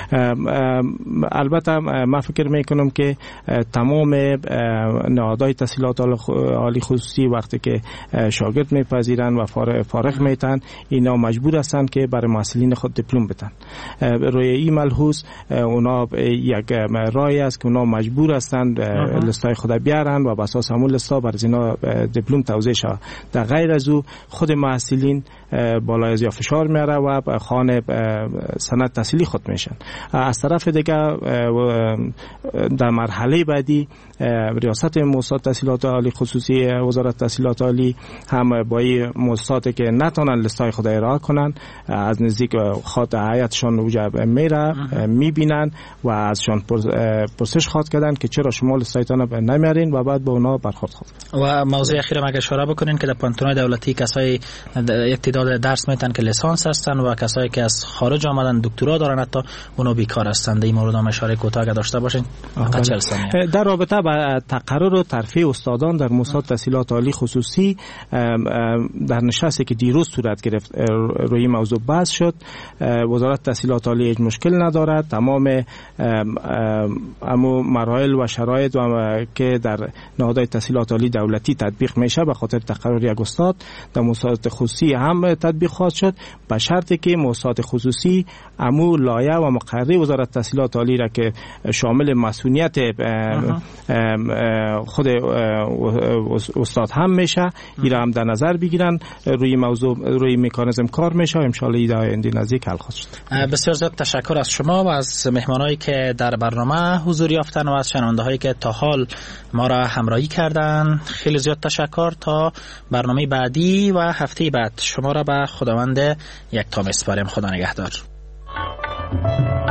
البته من فکر میکنم که تمام نهادهای تحصیلات عالی خصوصی وقتی که شاگرد میپذیرن و فارغ میتن اینا مجبور هستند که برای محصلین خود دیپلم بدن. روی این ملحوظ اونا یک رای است که اونا مجبور هستند لیستای خود بیارن و بر اساس همون لیستا برای اینا دیپلم توزیع شود. در غیر از او خود محصلین بالای از یا فشار میاره و خانه سند تحصیلی خود میشن. از طرف دیگه در مرحله بعدی ریاست موسسات تحصیلات عالی خصوصی وزارت تحصیلات عالی هم با این موسساتی که نتونن لیستای خود ارائه کنن از نزدیک خاط هیئتشان اوجا میره میبینن و ازشان پرسش خواد کردن که چرا شما لیستایتان نمیارین و بعد با اونا برخورد خواهد. و موضوع اخیر ما اشاره بکنین که در پانتونای دولتی کسای یک تعداد درس میتن که لیسانس هستن و کسایی که از خارج آمدن دکترا دارن حتی اونا بیکار هستند. این مورد هم اشاره کوتاه داشته باشین. در رابطه با تقرر و ترفیع استادان در موسسات تحصیلات عالی خصوصی در نشستی که دیروز صورت گرفت روی موضوع بحث شد. وزارت تحصیلات عالی هیچ مشکل ندارد. تمام امو مراحل و شرایط که در نهادهای تحصیلات عالی دولتی تطبیق میشه به خاطر تقرر یک استاد در موسسات خصوصی هم تطبیق خواهد شد به شرطی که موسسات خصوصی امو لایحه و مقرری وزارت تحصیلات عالی را که شامل مسئولیت خود استاد هم میشه این هم در نظر بگیرن. روی موضوع روی مکانیزم کار میشه و ان شاء الله ایده آینده نزدیک حل خواهد شد. بسیار زیاد تشکر از شما و از مهمانایی که در برنامه حضور یافتن و از شنونده هایی که تا حال ما را همراهی کردن. خیلی زیاد تشکر. تا برنامه بعدی و هفته بعد شما را به خداوند یکتا میسپاریم. خدا نگهدار.